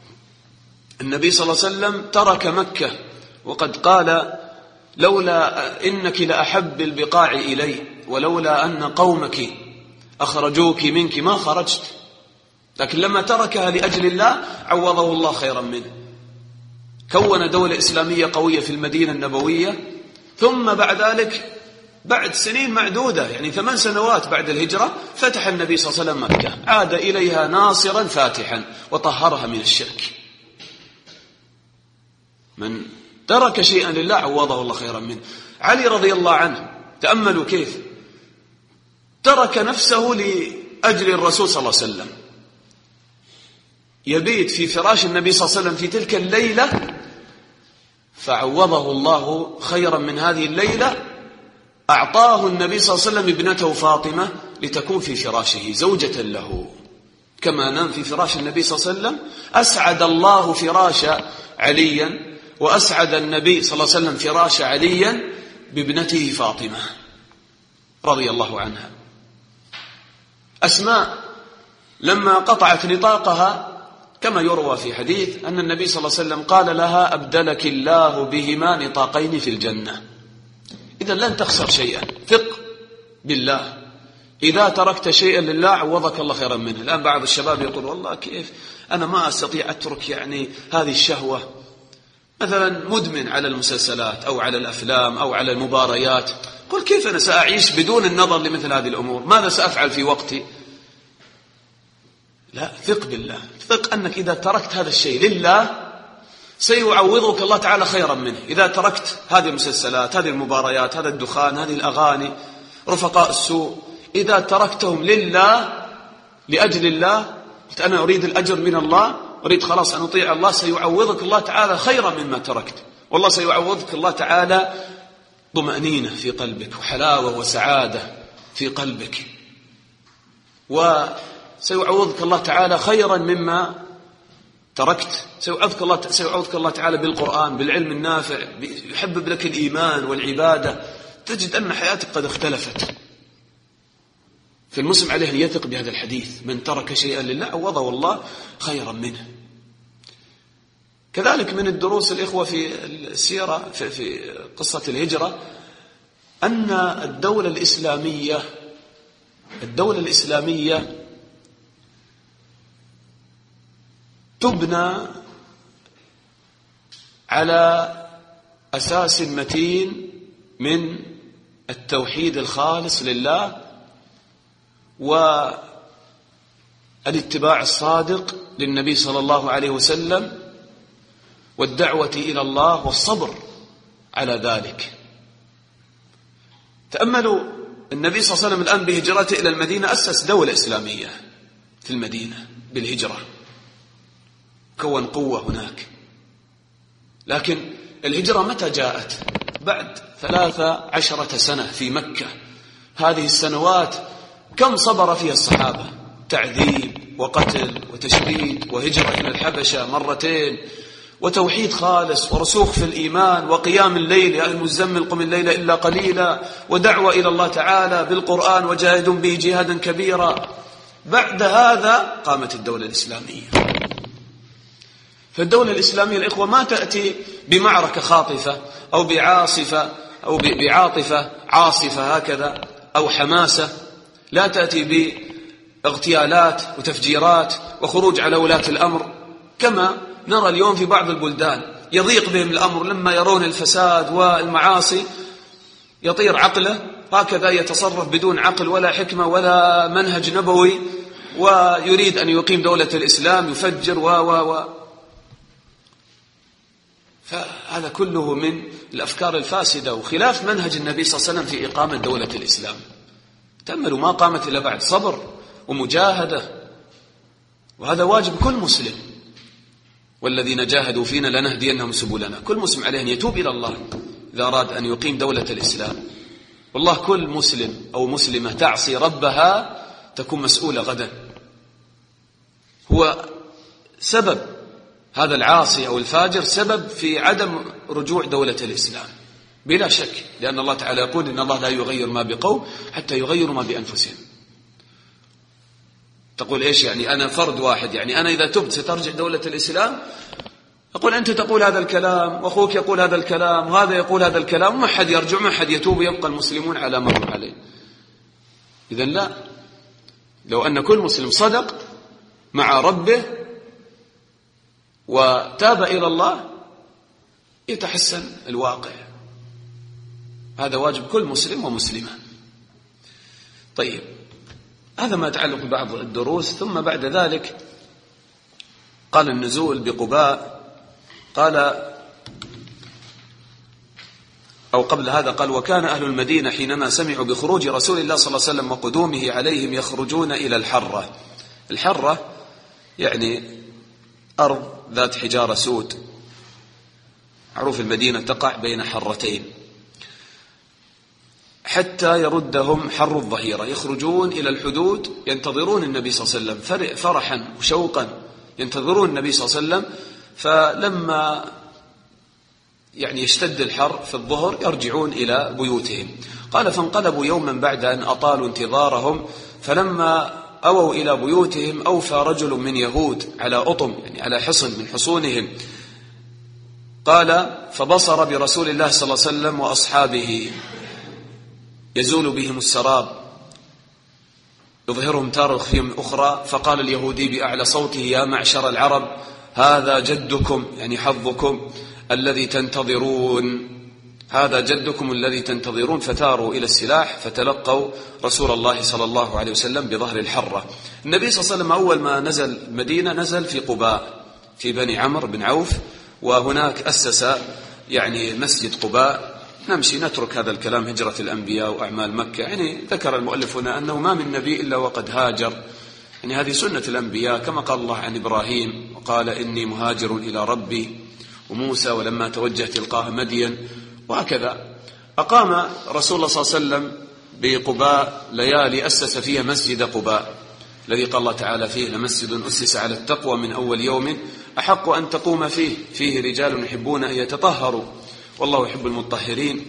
A: النبي صلى الله عليه وسلم ترك مكة وقد قال: لولا إنك لأحب البقاع إلي ولولا أن قومك أخرجوك منك ما خرجت. لكن لما تركها لأجل الله عوضه الله خيرا منه. كون دولة إسلامية قوية في المدينة النبوية، ثم بعد ذلك بعد سنين معدودة، يعني 8 سنوات بعد الهجرة، فتح النبي صلى الله عليه وسلم مكة، عاد إليها ناصرا فاتحا وطهرها من الشرك. من ترك شيئا لله عوضه الله خيرا منه. علي رضي الله عنه تأملوا كيف ترك نفسه لأجل الرسول صلى الله عليه وسلم، يبيت في فراش النبي صلى الله عليه وسلم في تلك الليلة، فعوضه الله خيرا من هذه الليلة. أعطاه النبي صلى الله عليه وسلم ابنته فاطمة لتكون في فراشه زوجة له، كما نام في فراش النبي صلى الله عليه وسلم. أسعد الله فراش عليا، وأسعد النبي صلى الله عليه وسلم فراش عليا بابنته فاطمة رضي الله عنها. أسماء لما قطعت نطاقها كما يروى في حديث أن النبي صلى الله عليه وسلم قال لها: أبدلك الله بهما نطاقين في الجنة. إذا لن تخسر شيئا، ثق بالله. إذا تركت شيئا لله عوضك الله خيرا منه. الآن بعض الشباب يقول: والله كيف أنا ما أستطيع أترك يعني هذه الشهوة، مثلا مدمن على المسلسلات أو على الأفلام أو على المباريات. قل: كيف أنا سأعيش بدون النظر لمثل هذه الأمور؟ ماذا سأفعل في وقتي؟ لا، ثق بالله، ثق أنك إذا تركت هذا الشيء لله سيعوضك الله تعالى خيرا منه. إذا تركت هذه المسلسلات، هذه المباريات، هذا الدخان، هذه الأغاني، رفقاء السوء، إذا تركتهم لله لأجل الله قلت أنا أريد الأجر من الله، أريد خلاص أن أطيع الله، سيعوضك الله تعالى خيرا مما تركت، والله سيعوضك الله تعالى طمأنينة في قلبك وحلاوة وسعادة في قلبك، وسيعوضك الله تعالى خيرا مما تركت، سيعوضك الله تعالى بالقرآن، بالعلم النافع، يحبب لك الإيمان والعبادة، تجد أن حياتك قد اختلفت. فالمسلم عليه أن يثق بهذا الحديث: من ترك شيئا لله عوضه الله خيرا منه. كذلك من الدروس الإخوة في السيرة في قصة الهجرة أن الدولة الإسلامية تبنى على أساس متين من التوحيد الخالص لله والاتباع الصادق للنبي صلى الله عليه وسلم والدعوة إلى الله والصبر على ذلك. تأملوا النبي صلى الله عليه وسلم الآن بهجرته إلى المدينة أسس دولة إسلامية في المدينة بالهجرة، كون قوة هناك. لكن الهجرة متى جاءت؟ بعد 13 سنة في مكة. هذه السنوات كم صبر فيها الصحابة؟ تعذيب وقتل وتشريد وهجرة إلى الحبشة مرتين، وتوحيد خالص ورسوخ في الإيمان وقيام الليل، يا المزمل قم الليل إلا قليلا، ودعوة إلى الله تعالى بالقرآن وجاهدوا به جهادا كبيرا. بعد هذا قامت الدولة الإسلامية. فالدولة الإسلامية الإخوة ما تأتي بمعركة خاطفة أو بعاطفة عاصفة هكذا أو حماسة، لا تأتي باغتيالات وتفجيرات وخروج على ولاة الأمر كما نرى اليوم في بعض البلدان. يضيق بهم الأمر لما يرون الفساد والمعاصي، يطير عقله هكذا، يتصرف بدون عقل ولا حكمة ولا منهج نبوي، ويريد أن يقيم دولة الإسلام، يفجر فهذا كله من الأفكار الفاسدة وخلاف منهج النبي صلى الله عليه وسلم في إقامة دولة الإسلام. تأملوا ما قامت إلا بعد صبر ومجاهدة، وهذا واجب كل مسلم. والذين جاهدوا فينا لنهدينهم سبلنا. كل مسلم عليه أن يتوب إلى الله إذا أراد أن يقيم دولة الإسلام. والله كل مسلم أو مسلمة تعصي ربها تكون مسؤولة غدا. هو سبب هذا العاصي أو الفاجر سبب في عدم رجوع دولة الإسلام بلا شك، لأن الله تعالى يقول إن الله لا يغير ما بقوم حتى يغيروا ما بأنفسهم. تقول إيش يعني؟ أنا فرد واحد، يعني أنا إذا تبت سترجع دولة الإسلام؟ أقول أنت تقول هذا الكلام وأخوك يقول هذا الكلام وهذا يقول هذا الكلام، وما حد يرجع، ما حد يتوب، يبقى المسلمون على ما هم عليه. إذن لا، لو أن كل مسلم صدق مع ربه وتاب إلى الله يتحسن الواقع. هذا واجب كل مسلم ومسلمة. طيب، هذا ما يتعلق ببعض الدروس. ثم بعد ذلك قال النزول بقباء، قال أو قبل هذا قال: وكان أهل المدينة حينما سمعوا بخروج رسول الله صلى الله عليه وسلم وقدومه عليهم يخرجون إلى الحرة. الحرة يعني أرض ذات حجارة سود، معروف المدينة تقع بين حرتين، حتى يردهم حر الظهيرة. يخرجون إلى الحدود ينتظرون النبي صلى الله عليه وسلم فرحا وشوقا، ينتظرون النبي صلى الله عليه وسلم. فلما يعني يشتد الحر في الظهر يرجعون إلى بيوتهم. قال: فانقلبوا يوما بعد أن أطالوا انتظارهم، فلما أووا إلى بيوتهم أوفى رجل من يهود على أطم، يعني على حصن من حصونهم. قال: فبصر برسول الله صلى الله عليه وسلم وأصحابه يزول بهم السراب يظهرهم تارة فيهم أخرى، فقال اليهودي بأعلى صوته: يا معشر العرب، هذا جدكم، يعني حظكم الذي تنتظرون، هذا جدكم الذي تنتظرون. فتاروا إلى السلاح فتلقوا رسول الله صلى الله عليه وسلم بظهر الحرة. النبي صلى الله عليه وسلم أول ما نزل المدينة نزل في قباء في بني عمرو بن عوف، وهناك أسس يعني مسجد قباء. نمشي نترك هذا الكلام، هجرة الأنبياء وأعمال مكة. يعني ذكر المؤلف هنا أنه ما من نبي إلا وقد هاجر يعني هذه سنة الأنبياء، كما قال الله عن إبراهيم وقال إني مهاجر إلى ربي، وموسى ولما توجه تلقاه مدين، وهكذا. أقام رسول الله صلى الله عليه وسلم بقباء ليالي أسس فيها مسجد قباء الذي قال الله تعالى فيه لمسجد أسس على التقوى من أول يوم أحق أن تقوم فيه، فيه رجال يحبون أن يتطهروا والله يحب المطهرين.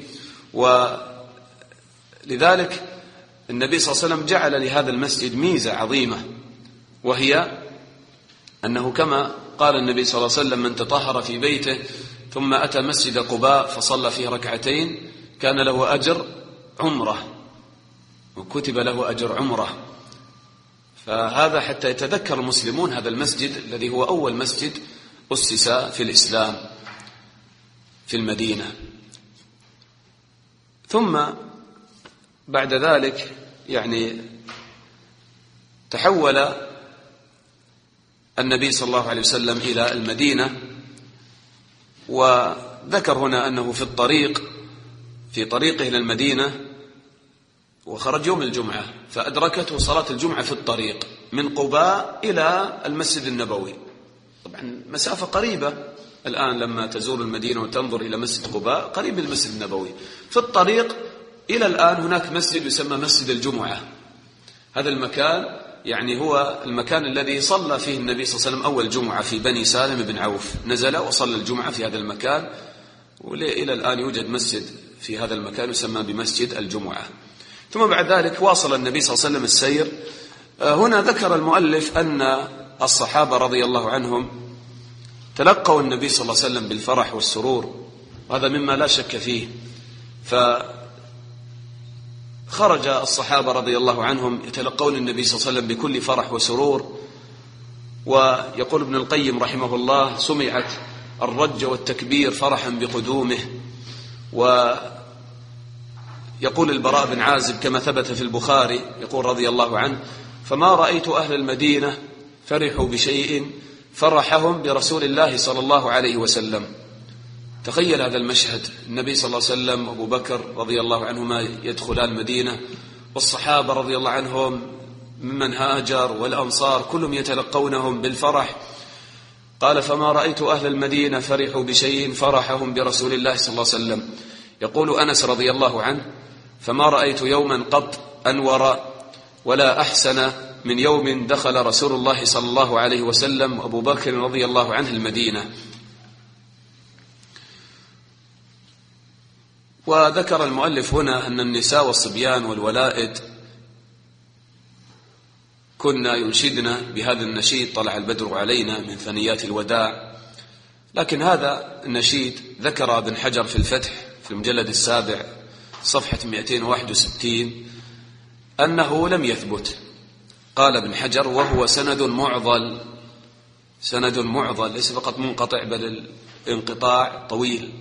A: ولذلك النبي صلى الله عليه وسلم جعل لهذا المسجد ميزة عظيمة، وهي أنه كما قال النبي صلى الله عليه وسلم من تطهر في بيته ثم أتى مسجد قباء فصلى فيه ركعتين كان له أجر عمرة، وكتب له أجر عمرة. فهذا حتى يتذكر المسلمون هذا المسجد الذي هو أول مسجد أسس في الإسلام في المدينة. ثم بعد ذلك يعني تحول النبي صلى الله عليه وسلم إلى المدينة، وذكر هنا أنه في طريقه إلى المدينة وخرج يوم الجمعة فأدركته صلاة الجمعة في الطريق من قباء إلى المسجد النبوي. طبعا مسافة قريبة الآن لما تزور المدينة وتنظر إلى مسجد قباء قريب من المسجد النبوي. في الطريق إلى الآن هناك مسجد يسمى مسجد الجمعة. هذا المكان يعني هو المكان الذي صلى فيه النبي صلى الله عليه وسلم أول جمعة في بني سالم بن عوف، نزل وصلى الجمعة في هذا المكان، وإلى الآن يوجد مسجد في هذا المكان يسمى بمسجد الجمعة. ثم بعد ذلك واصل النبي صلى الله عليه وسلم السير. هنا ذكر المؤلف أن الصحابة رضي الله عنهم تلقوا النبي صلى الله عليه وسلم بالفرح والسرور، وهذا مما لا شك فيه. فخرج الصحابة رضي الله عنهم يتلقون النبي صلى الله عليه وسلم بكل فرح وسرور. ويقول ابن القيم رحمه الله سمعت الرج والتكبير فرحا بقدومه. ويقول البراء بن عازب كما ثبت في البخاري يقول رضي الله عنه فما رأيت أهل المدينة فرحوا بشيء فرحهم برسول الله صلى الله عليه وسلم. تخيل هذا المشهد، النبي صلى الله عليه وسلم أبو بكر رضي الله عنهما يدخلان المدينة، والصحابة رضي الله عنهم ممن هاجر والأنصار كلهم يتلقونهم بالفرح. قال فما رأيت أهل المدينة فرحوا بشيء فرحهم برسول الله صلى الله عليه وسلم. يقول أنس رضي الله عنه فما رأيت يوما قط أنور ولا أحسن من يوم دخل رسول الله صلى الله عليه وسلم وأبو بكر رضي الله عنه المدينة. وذكر المؤلف هنا أن النساء والصبيان والولائد كنا ينشدنا بهذا النشيد طلع البدر علينا من ثنيات الوداع. لكن هذا النشيد ذكر ابن حجر في الفتح في المجلد السابع صفحة 261 أنه لم يثبت. قال ابن حجر وهو سند معضل ليس فقط منقطع بل الانقطاع طويل،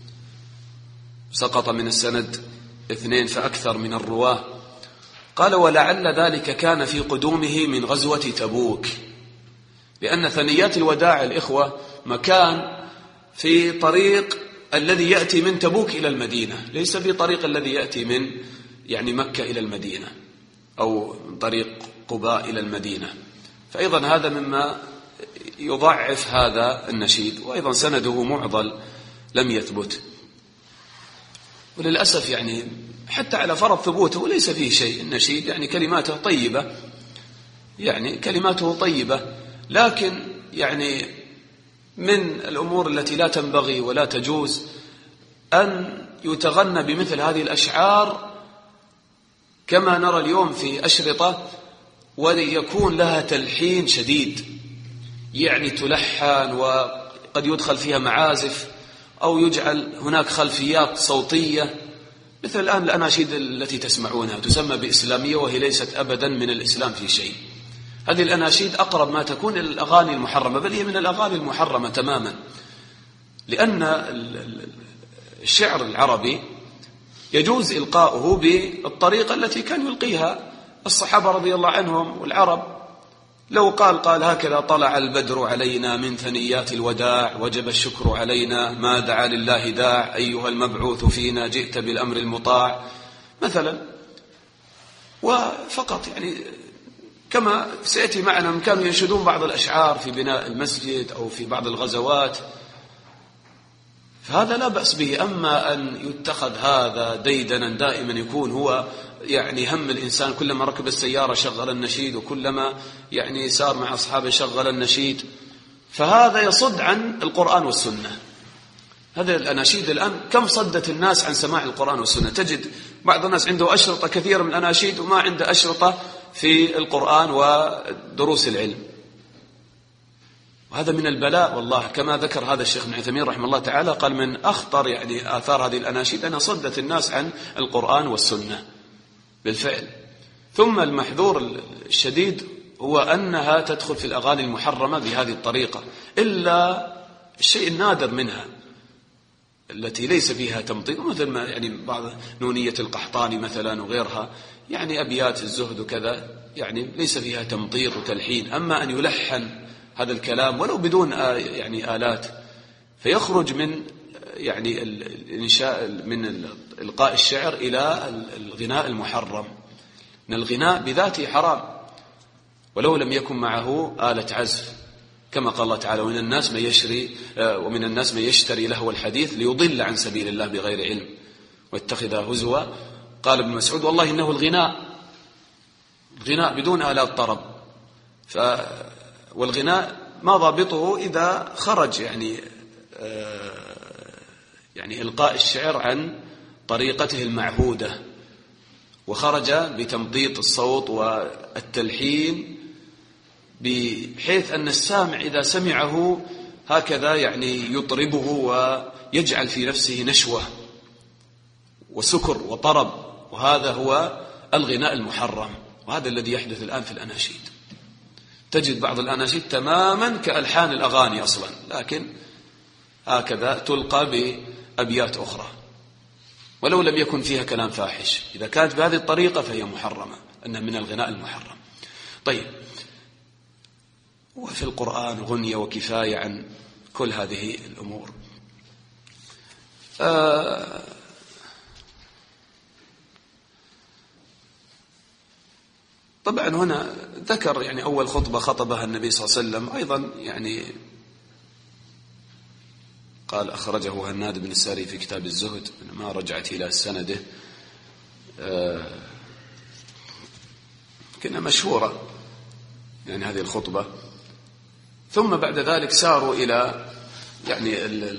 A: سقط من السند 2 فأكثر من الرواه. قال ولعل ذلك كان في قدومه من غزوة تبوك، لأن ثنيات الوداع الإخوة مكان في طريق الذي يأتي من تبوك إلى المدينة، ليس في طريق الذي يأتي من يعني مكة إلى المدينة أو من طريق قباء إلى المدينة. فأيضا هذا مما يضعف هذا النشيد، وأيضا سنده معضل لم يثبت. وللأسف يعني حتى على فرض ثبوته ليس فيه شيء. النشيد يعني كلماته طيبة، لكن يعني من الأمور التي لا تنبغي ولا تجوز أن يتغنى بمثل هذه الأشعار كما نرى اليوم في أشرطة، وليكون لها تلحين شديد، يعني تلحن وقد يدخل فيها معازف أو يجعل هناك خلفيات صوتية، مثل الآن الأناشيد التي تسمعونها تسمى بإسلامية وهي ليست أبدا من الإسلام في شيء. هذه الأناشيد أقرب ما تكون إلى الأغاني المحرمة، بل هي من الأغاني المحرمة تماما، لأن الشعر العربي يجوز إلقاؤه بالطريقة التي كان يلقيها الصحابة رضي الله عنهم والعرب. لو قال هكذا طلع البدر علينا من ثنيات الوداع وجب الشكر علينا ما دعا لله داع أيها المبعوث فينا جئت بالأمر المطاع مثلا، وفقط يعني كما سيأتي معنا كانوا ينشدون بعض الأشعار في بناء المسجد أو في بعض الغزوات، فهذا لا بأس به. أما أن يتخذ هذا ديدنا دائما يكون هو يعني هم الإنسان، كلما ركب السيارة شغل النشيد، وكلما يعني سار مع أصحابه شغل النشيد، فهذا يصد عن القرآن والسنة. هذه الأناشيد الآن كم صدت الناس عن سماع القرآن والسنة. تجد بعض الناس عنده أشرطة كثيرة من الأناشيد وما عنده أشرطة في القرآن ودروس العلم، وهذا من البلاء والله. كما ذكر هذا الشيخ ابن عثيمين رحمه الله تعالى، قال من أخطر يعني آثار هذه الأناشيد أنها صدت الناس عن القرآن والسنة بالفعل. ثم المحذور الشديد هو أنها تدخل في الأغاني المحرمة بهذه الطريقة، إلا الشيء النادر منها التي ليس فيها تمطيط، مثل ما يعني بعض نونية القحطاني مثلا وغيرها، يعني أبيات الزهد وكذا، يعني ليس فيها تمطيط وتلحين. أما أن يلحن هذا الكلام ولو بدون يعني آلات، فيخرج من يعني الإنشاء من إلقاء الشعر إلى الغناء المحرم. إن الغناء بذاته حرام ولو لم يكن معه آلة عزف، كما قال الله تعالى: ومن الناس من يشتري لهو الحديث ليضل عن سبيل الله بغير علم واتخذها هزوا. قال ابن مسعود: والله إنه الغناء بدون آلات طرب. والغناء ما ضابطه إذا خرج يعني إلقاء الشعر عن طريقته المعهودة، وخرج بتمطيط الصوت والتلحين، بحيث أن السامع إذا سمعه هكذا يعني يطربه ويجعل في نفسه نشوة وسكر وطرب، وهذا هو الغناء المحرم. وهذا الذي يحدث الآن في الأناشيد. تجد بعض الأناشيد تماما كألحان الأغاني أصلا، لكن هكذا تلقى بأبيات أخرى ولو لم يكن فيها كلام فاحش. إذا كانت بهذه الطريقة فهي محرمة، أنها من الغناء المحرم. طيب، وفي القرآن غنية وكفاية عن كل هذه الأمور. طبعا هنا ذكر يعني أول خطبة خطبها النبي صلى الله عليه وسلم أيضا، يعني قال أخرجه هناد بن الساري في كتاب الزهد، ما رجعت إلى سنده، كنا مشهورة يعني هذه الخطبة. ثم بعد ذلك ساروا إلى يعني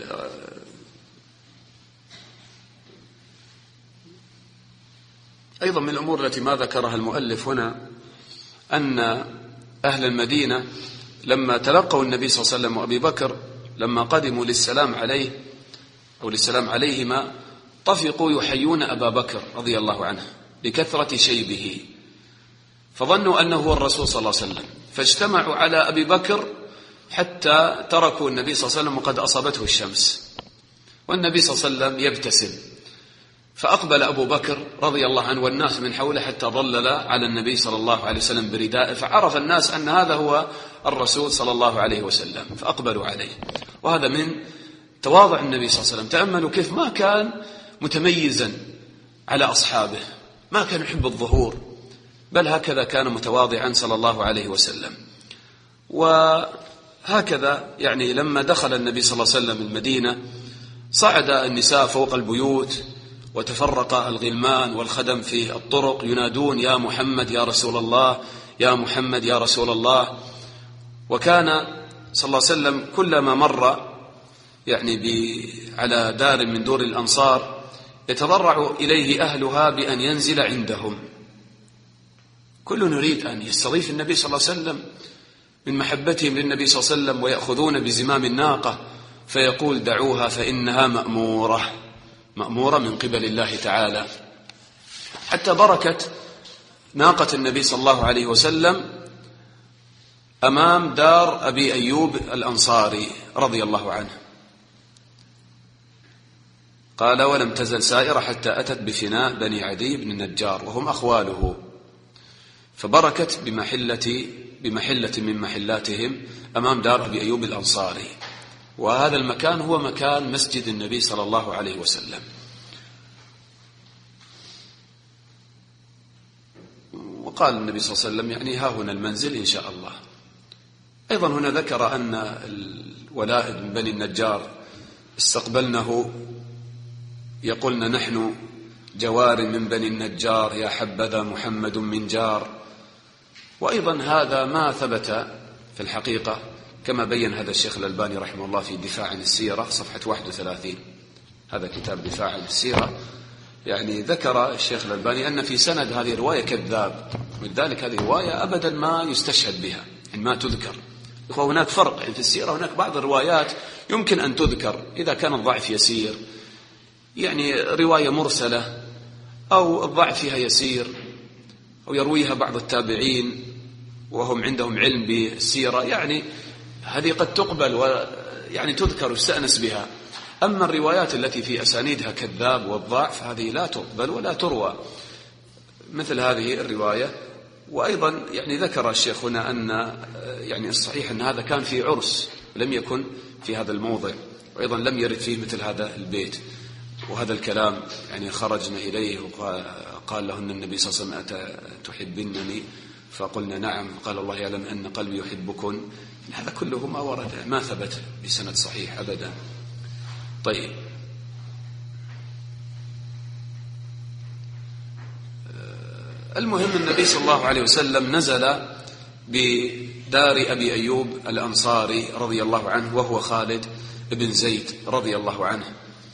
A: أيضا من الأمور التي ما ذكرها المؤلف هنا، أن أهل المدينة لما تلقوا النبي صلى الله عليه وسلم وأبي بكر، لما قدموا للسلام عليه أو للسلام عليهما، طفقوا يحيون أبا بكر رضي الله عنه لكثرة شيبه، فظنوا أنه هو الرسول صلى الله عليه وسلم، فاجتمعوا على أبي بكر حتى تركوا النبي صلى الله عليه وسلم وقد أصابته الشمس، والنبي صلى الله عليه وسلم يبتسم. فأقبل أبو بكر رضي الله عنه والناس من حوله حتى ظلل على النبي صلى الله عليه وسلم بردائه، فعرف الناس أن هذا هو الرسول صلى الله عليه وسلم، فأقبلوا عليه. وهذا من تواضع النبي صلى الله عليه وسلم. تأملوا كيف ما كان متميزا على أصحابه، ما كان يحب الظهور، بل هكذا كان متواضعا صلى الله عليه وسلم. وهكذا يعني لما دخل النبي صلى الله عليه وسلم المدينة، صعد النساء فوق البيوت، وتفرق الغلمان والخدم في الطرق ينادون: يا محمد يا رسول الله، يا محمد يا رسول الله. وكان صلى الله عليه وسلم كلما مر يعني على دار من دور الأنصار يتضرع إليه أهلها بأن ينزل عندهم. كل نريد أن يستضيف النبي صلى الله عليه وسلم من محبتهم للنبي صلى الله عليه وسلم، ويأخذون بزمام الناقة فيقول: دعوها فإنها مأمورة من قبل الله تعالى. حتى بركت ناقة النبي صلى الله عليه وسلم أمام دار أبي أيوب الأنصاري رضي الله عنه. قال: ولم تزل سائرة حتى أتت بفناء بني عدي بن النجار وهم أخواله، فبركت بمحلة من محلاتهم أمام دار أبي أيوب الأنصاري. وهذا المكان هو مكان مسجد النبي صلى الله عليه وسلم. وقال النبي صلى الله عليه وسلم يعني ها هنا المنزل إن شاء الله. أيضا هنا ذكر أن الولائد من بني النجار استقبلنه يقولن نحن جوار من بني النجار يا حبذا محمد من جار. وأيضا هذا ما ثبت في الحقيقة كما بين هذا الشيخ الألباني رحمه الله في دفاع عن السيرة صفحة 31. هذا كتاب دفاع عن السيرة. يعني ذكر الشيخ الألباني أن في سند هذه الرواية كذاب، ولذلك هذه الرواية أبدا ما يستشهد بها، يعني ما تذكر. وهناك فرق يعني في السيرة، هناك بعض الروايات يمكن أن تذكر إذا كان الضعف يسير، يعني رواية مرسلة أو الضعف فيها يسير أو يرويها بعض التابعين وهم عندهم علم بالسيرة، يعني هذه قد تقبل ويعني تذكر ويستأنس بها. أما الروايات التي في أسانيدها كذاب والضعف هذه لا تقبل ولا تروى مثل هذه الرواية. وأيضا يعني ذكر الشيخ هنا أن يعني الصحيح أن هذا كان في عرس لم يكن في هذا الموضع، وأيضا لم يرد فيه مثل هذا البيت وهذا الكلام. يعني خرجنا إليه وقال لهن النبي صلى الله عليه وسلم تحبنني؟ فقلنا نعم. قال الله يعلم أن قلبي يحبكن. هذا كله ما ورد، ما ثبت بسند صحيح أبدا. طيب، المهم النبي صلى الله عليه وسلم نزل بدار أبي أيوب الأنصاري رضي الله عنه وهو خالد بن زيد رضي الله عنه.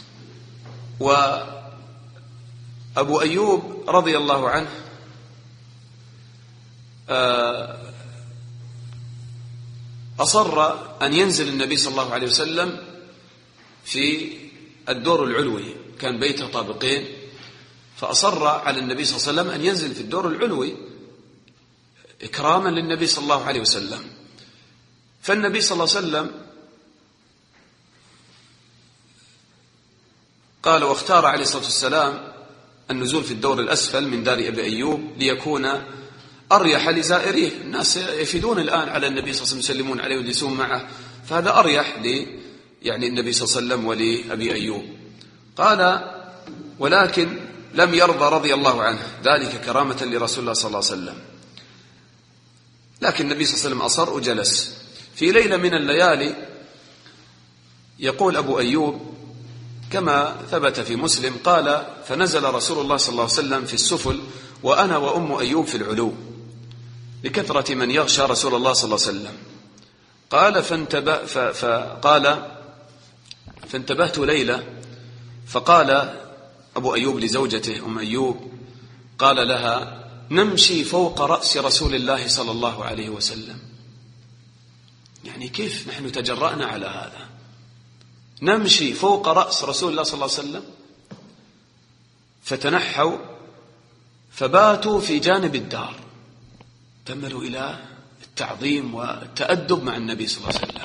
A: وأبو أيوب رضي الله عنه أصر أن ينزل النبي صلى الله عليه وسلم في الدور العلوي، كان بيته طابقين، فأصر على النبي صلى الله عليه وسلم أن ينزل في الدور العلوي إكراما للنبي صلى الله عليه وسلم. فالنبي صلى الله عليه وسلم قال واختار عليه الصلاة والسلام النزول في الدور الأسفل من دار أبي أيوب ليكون أريح لزائريه. الناس يفيدون الآن على النبي صلى الله عليه وسلم يسلمون عليه ويجلسون معه، فهذا أريح يعني النبي صلى الله عليه وسلم ولأبي أيوب. قال ولكن لم يرضى رضي الله عنه ذلك كرامة لرسول الله صلى الله عليه وسلم، لكن النبي صلى الله عليه وسلم أصر وجلس. في ليلة من الليالي يقول أبو أيوب كما ثبت في مسلم قال فنزل رسول الله صلى الله عليه وسلم في السفل وأنا وأم أيوب في العلو لكثرة من يغشى رسول الله صلى الله عليه وسلم. قال فانتبهت ليلة فقال أبو أيوب لزوجته أم أيوب قال لها نمشي فوق رأس رسول الله صلى الله عليه وسلم. يعني كيف نحن تجرأنا على هذا؟ نمشي فوق رأس رسول الله صلى الله عليه وسلم. فتنحوا فباتوا في جانب الدار، تملوا إلى التعظيم والتأدب مع النبي صلى الله عليه وسلم.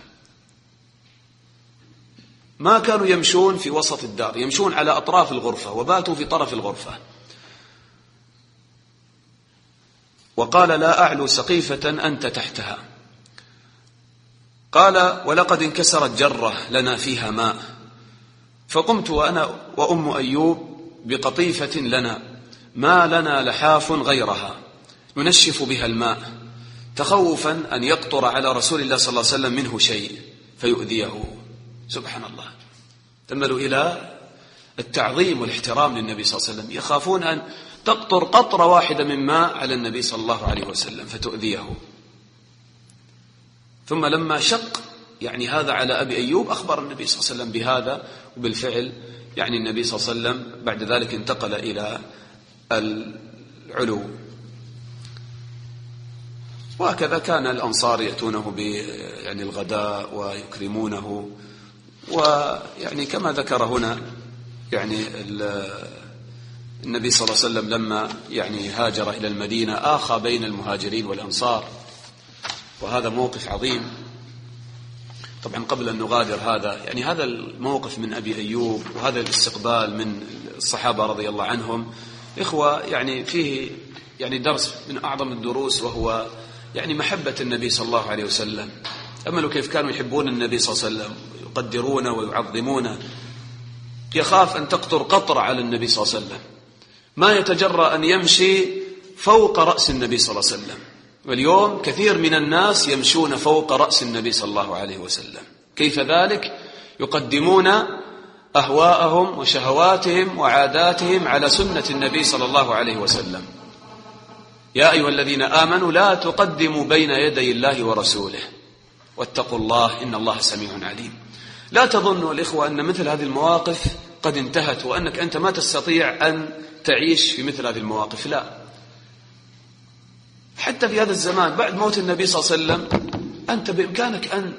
A: ما كانوا يمشون في وسط الدار، يمشون على أطراف الغرفة وباتوا في طرف الغرفة. وقال لا أعلو سقيفة أنت تحتها. قال ولقد انكسرت جرة لنا فيها ماء، فقمت وأنا وأم أيوب بقطيفة لنا ما لنا لحاف غيرها ننشف بها الماء تخوفا أن يقطر على رسول الله صلى الله عليه وسلم منه شيء فيؤذيه. سبحان الله، تملوا إلى التعظيم والاحترام للنبي صلى الله عليه وسلم، يخافون أن تقطر قطرة واحدة من ماء على النبي صلى الله عليه وسلم فتؤذيه. ثم لما شق يعني هذا على أبي أيوب أخبر النبي صلى الله عليه وسلم بهذا، وبالفعل يعني النبي صلى الله عليه وسلم بعد ذلك انتقل إلى العلو. وهكذا كان الأنصار يأتونه يعني الغداء ويكرمونه. ويعني كما ذكر هنا يعني النبي صلى الله عليه وسلم لما يعني هاجر إلى المدينة آخى بين المهاجرين والأنصار، وهذا موقف عظيم. طبعا قبل أن نغادر هذا الموقف من أبي أيوب وهذا الاستقبال من الصحابة رضي الله عنهم إخوة يعني فيه يعني درس من أعظم الدروس، وهو يعني محبة النبي صلى الله عليه وسلم. أملوا كيف كانوا يحبون النبي صلى الله عليه وسلم، يقدرونه ويعظمونه. يخاف أن تقطر قطرة على النبي صلى الله عليه وسلم، ما يتجرأ أن يمشي فوق رأس النبي صلى الله عليه وسلم. واليوم كثير من الناس يمشون فوق رأس النبي صلى الله عليه وسلم. كيف ذلك؟ يقدمون أهواءهم وشهواتهم وعاداتهم على سنة النبي صلى الله عليه وسلم. يا أيها الذين آمنوا لا تقدموا بين يدي الله ورسوله واتقوا الله إن الله سميع عليم. لا تظنوا الإخوة أن مثل هذه المواقف قد انتهت وأنك أنت ما تستطيع أن تعيش في مثل هذه المواقف. لا، حتى في هذا الزمان بعد موت النبي صلى الله عليه وسلم أنت بإمكانك أن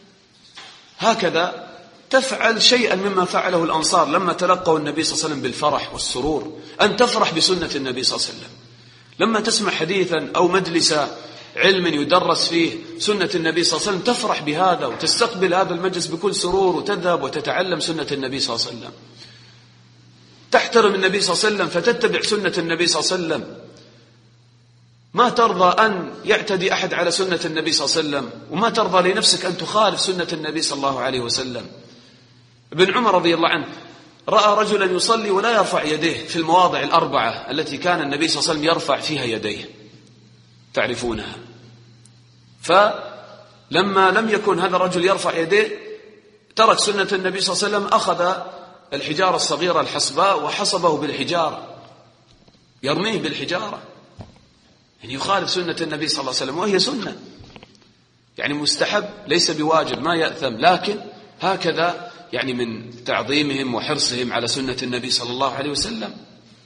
A: هكذا تفعل شيئا مما فعله الأنصار لما تلقوا النبي صلى الله عليه وسلم بالفرح والسرور، أن تفرح بسنة النبي صلى الله عليه وسلم. لما تسمع حديثا أو مجلس علم يدرس فيه سنة النبي صلى الله عليه وسلم تفرح بهذا وتستقبل هذا المجلس بكل سرور وتذهب وتتعلم سنة النبي صلى الله عليه وسلم. تحترم النبي صلى الله عليه وسلم فتتبع سنة النبي صلى الله عليه وسلم. ما ترضى أن يعتدي أحد على سنة النبي صلى الله عليه وسلم، وما ترضى لنفسك أن تخالف سنة النبي صلى الله عليه وسلم. ابن عمر رضي الله عنه رأى رجلا يصلي ولا يرفع يديه في المواضع الأربعة التي كان النبي صلى الله عليه وسلم يرفع فيها يديه، تعرفونها. فلما لم يكن هذا الرجل يرفع يديه ترك سنة النبي صلى الله عليه وسلم، أخذ الحجارة الصغيرة الحصباء وحصبه بالحجارة، يرميه بالحجارة، يعني يخالف سنة النبي صلى الله عليه وسلم، وهي سنة يعني مستحب ليس بواجب، ما يأثم، لكن هكذا يعني من تعظيمهم وحرصهم على سنة النبي صلى الله عليه وسلم.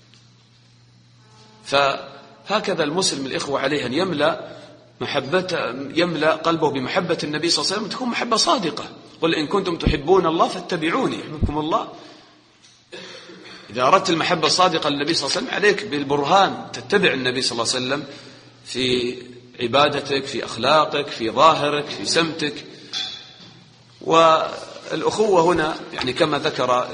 A: فهكذا المسلم الإخوة عليه أن يملأ قلبه بمحبة النبي صلى الله عليه وسلم، تكون محبة صادقة. قل إن كنتم تحبون الله فاتبعوني يحببكم الله. إذا أردت المحبة الصادقة للنبي صلى الله عليه وسلم عليك بالبرهان تتبع النبي صلى الله عليه وسلم في عبادتك، في أخلاقك، في ظاهرك، في سمتك. والأخوة هنا يعني كما ذكر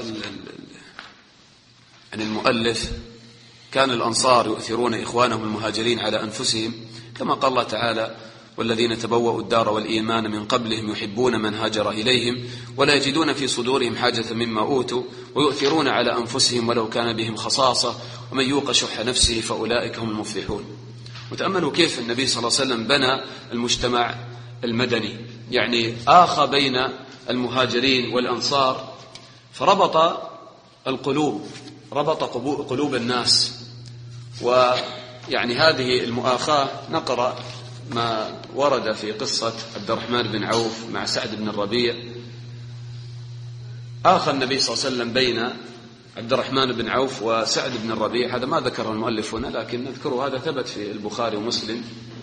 A: المؤلف كان الأنصار يؤثرون إخوانهم المهاجرين على أنفسهم، كما قال الله تعالى والذين تبوأوا الدار والإيمان من قبلهم يحبون من هاجر إليهم ولا يجدون في صدورهم حاجة مما أوتوا ويؤثرون على أنفسهم ولو كان بهم خصاصة ومن يوق شح نفسه فأولئك هم المفلحون. وتأملوا كيف النبي صلى الله عليه وسلم بنى المجتمع المدني، يعني آخى بين المهاجرين والأنصار، فربط القلوب، ربط قلوب الناس. ويعني هذه المؤاخاة نقرأ ما ورد في قصة عبد الرحمن بن عوف مع سعد بن الربيع. آخى النبي صلى الله عليه وسلم بين عبد الرحمن بن عوف وسعد بن الربيع، هذا ما ذكره المؤلف هنا لكن نذكره، هذا ثبت في البخاري ومسلم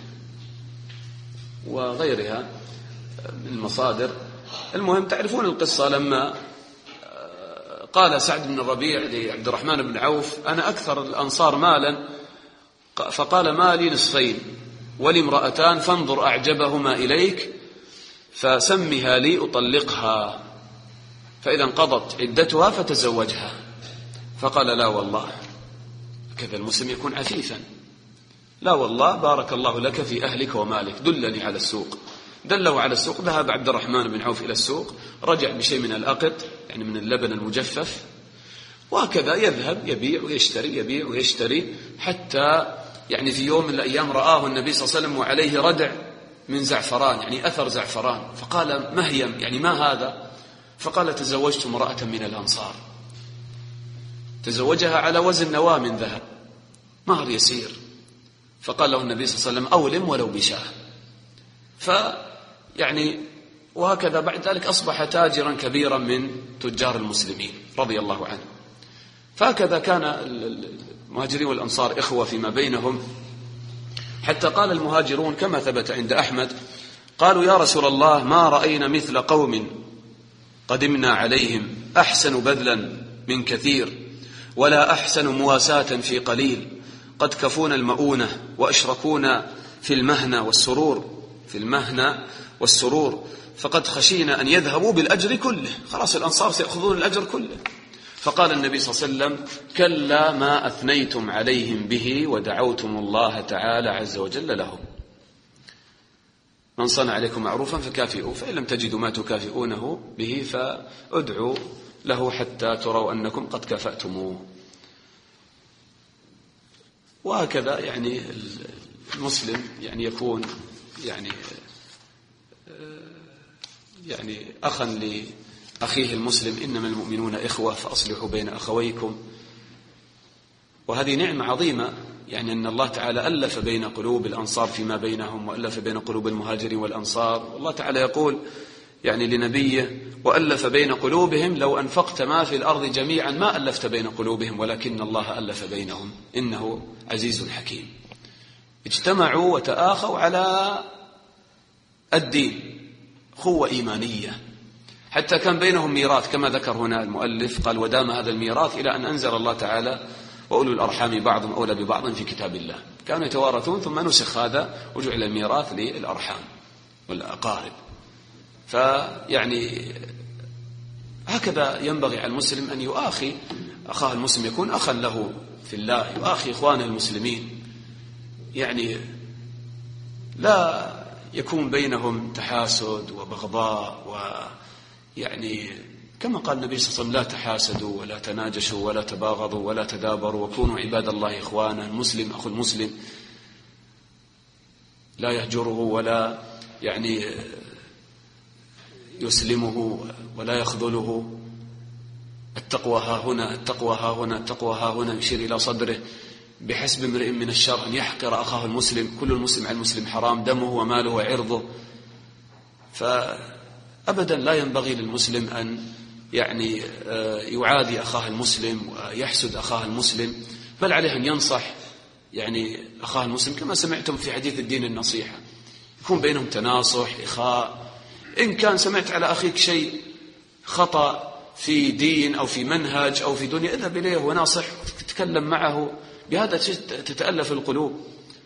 A: وغيرها من المصادر. المهم تعرفون القصة، لما قال سعد بن الربيع لعبد الرحمن بن عوف أنا أكثر الأنصار مالا، فقال مالي نصفين ولي امرأتان فانظر أعجبهما إليك فسمها لي أطلقها فإذا انقضت عدتها فتزوجها. فقال لا والله، كذا المسلم يكون عفيفا، لا والله بارك الله لك في أهلك ومالك دلني على السوق. دله على السوق، ذهب عبد الرحمن بن عوف إلى السوق، رجع بشيء من الأقط يعني من اللبن المجفف، وهكذا يذهب يبيع ويشتري يبيع ويشتري، حتى يعني في يوم من الأيام رآه النبي صلى الله عليه وسلم وعليه ردع من زعفران، يعني أثر زعفران، فقال مهيم يعني ما هذا؟ فقال تزوجت امرأة من الأنصار، تزوجها على وزن نواة من ذهب، مهر يسير. فقال له النبي صلى الله عليه وسلم أولم ولو بشاه. فيعني وهكذا بعد ذلك أصبح تاجرا كبيرا من تجار المسلمين رضي الله عنه. فهكذا كان المهاجرين والأنصار إخوة فيما بينهم، حتى قال المهاجرون كما ثبت عند أحمد قالوا يا رسول الله ما رأينا مثل قوم قدمنا عليهم أحسن بذلا من كثير ولا أحسن مواساة في قليل، قد كفونا المؤونة وأشركونا في المهنة والسرور فقد خشينا أن يذهبوا بالأجر كله، خلاص الأنصار سيأخذون الأجر كله. فقال النبي صلى الله عليه وسلم كلا ما أثنيتم عليهم به ودعوتم الله تعالى عز وجل لهم، من صنع عليكم معروفا فكافئوه فإن لم تجدوا ما تكافئونه به فادعوا له حتى تروا أنكم قد كافأتموه. وهكذا يعني المسلم يعني يكون يعني أخا لأخيه المسلم، إنما المؤمنون إخوة فأصلحوا بين أخويكم. وهذه نعمة عظيمة، يعني أن الله تعالى ألف بين قلوب الأنصار فيما بينهم، وألف بين قلوب المهاجرين والأنصار. والله تعالى يقول يعني لنبيه: وألف بين قلوبهم لو أنفقت ما في الأرض جميعا ما ألفت بين قلوبهم ولكن الله ألف بينهم إنه عزيز حكيم. اجتمعوا وتآخوا على الدين، أخوة إيمانية، حتى كان بينهم ميراث كما ذكر هنا المؤلف، قال: ودام هذا الميراث إلى أن أنزل الله تعالى: وأولو الأرحام بعضهم أولى ببعض في كتاب الله. كانوا يتوارثون ثم نسخ هذا وجعل الميراث للأرحام والأقارب. فيعني هكذا ينبغي على المسلم أن يؤاخي أخاه المسلم، يكون أخا له في الله، يؤاخي إخوانه المسلمين، يعني لا يكون بينهم تحاسد وبغضاء. ويعني كما قال النبي صلى الله عليه وسلم: لا تحاسدوا ولا تناجشوا ولا تباغضوا ولا تدابروا وكونوا عباد الله إخوانا. المسلم أخو المسلم لا يهجره ولا يعني يسلمه ولا يخذله. التقوى ها هنا، التقوى ها هنا، التقوى ها هنا، يشير إلى صدره: بحسب امرئ من الشر أن يحقر أخاه المسلم، كل المسلم على المسلم حرام، دمه وماله وعرضه. فأبدا لا ينبغي للمسلم أن يعني يعادي أخاه المسلم ويحسد أخاه المسلم، بل عليه أن ينصح يعني أخاه المسلم كما سمعتم في حديث الدين النصيحة، يكون بينهم تناصح إخاء. إن كان سمعت على أخيك شيء خطأ في دين أو في منهج أو في دنيا، اذهب إليه وناصح وتتكلم معه، بهذا تتألف القلوب.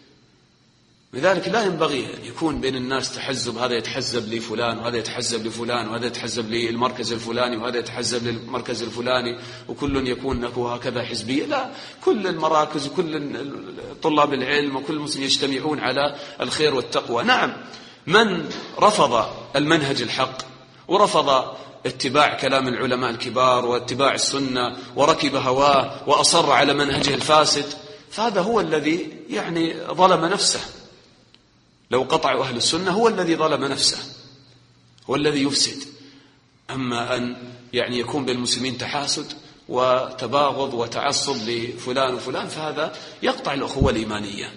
A: لذلك لا ينبغي أن يكون بين الناس تحزب، هذا يتحزب لفلان وهذا يتحزب لفلان وهذا يتحزب للمركز الفلاني وهذا يتحزب للمركز الفلاني وكل يكون هكذا حزبية. لا، كل المراكز وكل طلاب العلم وكل المسلمين يجتمعون على الخير والتقوى. نعم، من رفض المنهج الحق ورفض اتباع كلام العلماء الكبار واتباع السنة وركب هواه وأصر على منهجه الفاسد، فهذا هو الذي يعني ظلم نفسه. لو قطعوا أهل السنة هو الذي ظلم نفسه، هو الذي يفسد. أما أن يعني يكون بين المسلمين تحاسد وتباغض وتعصب لفلان وفلان، فهذا يقطع الأخوة الإيمانية.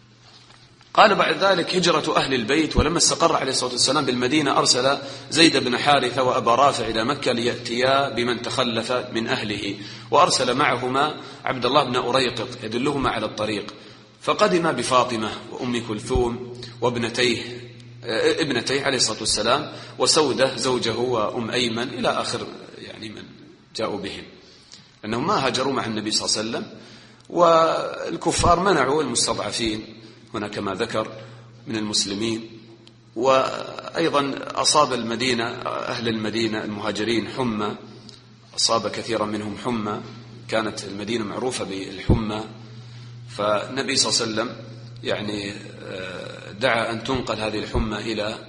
A: قال بعد ذلك: هجرة أهل البيت. ولما استقر عليه الصلاة والسلام بالمدينة أرسل زيد بن حارثة وأبا رافع إلى مكة ليأتيا بمن تخلف من أهله، وأرسل معهما عبد الله بن أريقط يدلهما على الطريق. فقدم بفاطمة وأم كلثوم وابنتيه عليه الصلاة والسلام وسودة زوجه وأم أيمن إلى آخر يعني من جاءوا بهم، أنهم ما هاجروا مع النبي صلى الله عليه وسلم. والكفار منعوا المستضعفين هنا كما ذكر من المسلمين. وأيضا أصاب المدينة أهل المدينة المهاجرين حمى، أصاب كثيرا منهم حمى، كانت المدينة معروفة بالحمى. فالنبي صلى الله عليه وسلم يعني دعا أن تنقل هذه الحمى إلى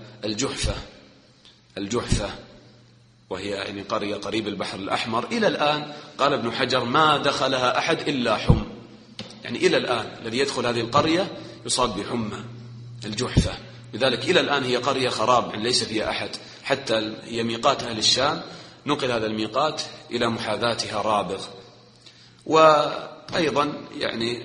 A: الجحفة وهي يعني قرية قريب البحر الأحمر. إلى الآن قال ابن حجر ما دخلها أحد إلا حم، يعني إلى الآن الذي يدخل هذه القرية يصاب بحمى الجحفة. لذلك إلى الآن هي قرية خراب، يعني ليس فيها أحد، حتى هي ميقات أهل الشام، نقل هذا الميقات إلى محاذاتها رابغ. وأيضا يعني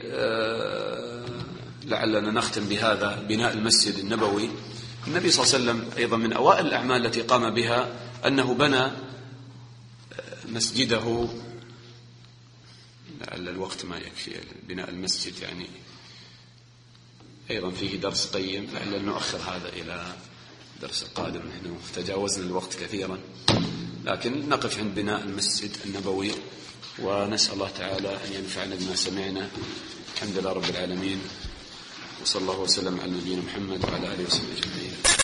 A: لعلنا نختم بهذا بناء المسجد النبوي. النبي صلى الله عليه وسلم أيضا من أوائل الأعمال التي قام بها أنه بنى مسجده. لعل الوقت ما يكفي بناء المسجد، يعني أيضا فيه درس قيم، لعل نؤخر هذا إلى درس القادم، نحن تجاوزنا الوقت كثيرا، لكن نقف عند بناء المسجد النبوي ونسأل الله تعالى أن ينفعنا بما سمعنا. الحمد لله رب العالمين، وصلى الله وسلم على نبينا محمد وعلى آله وصحبه أجمعين.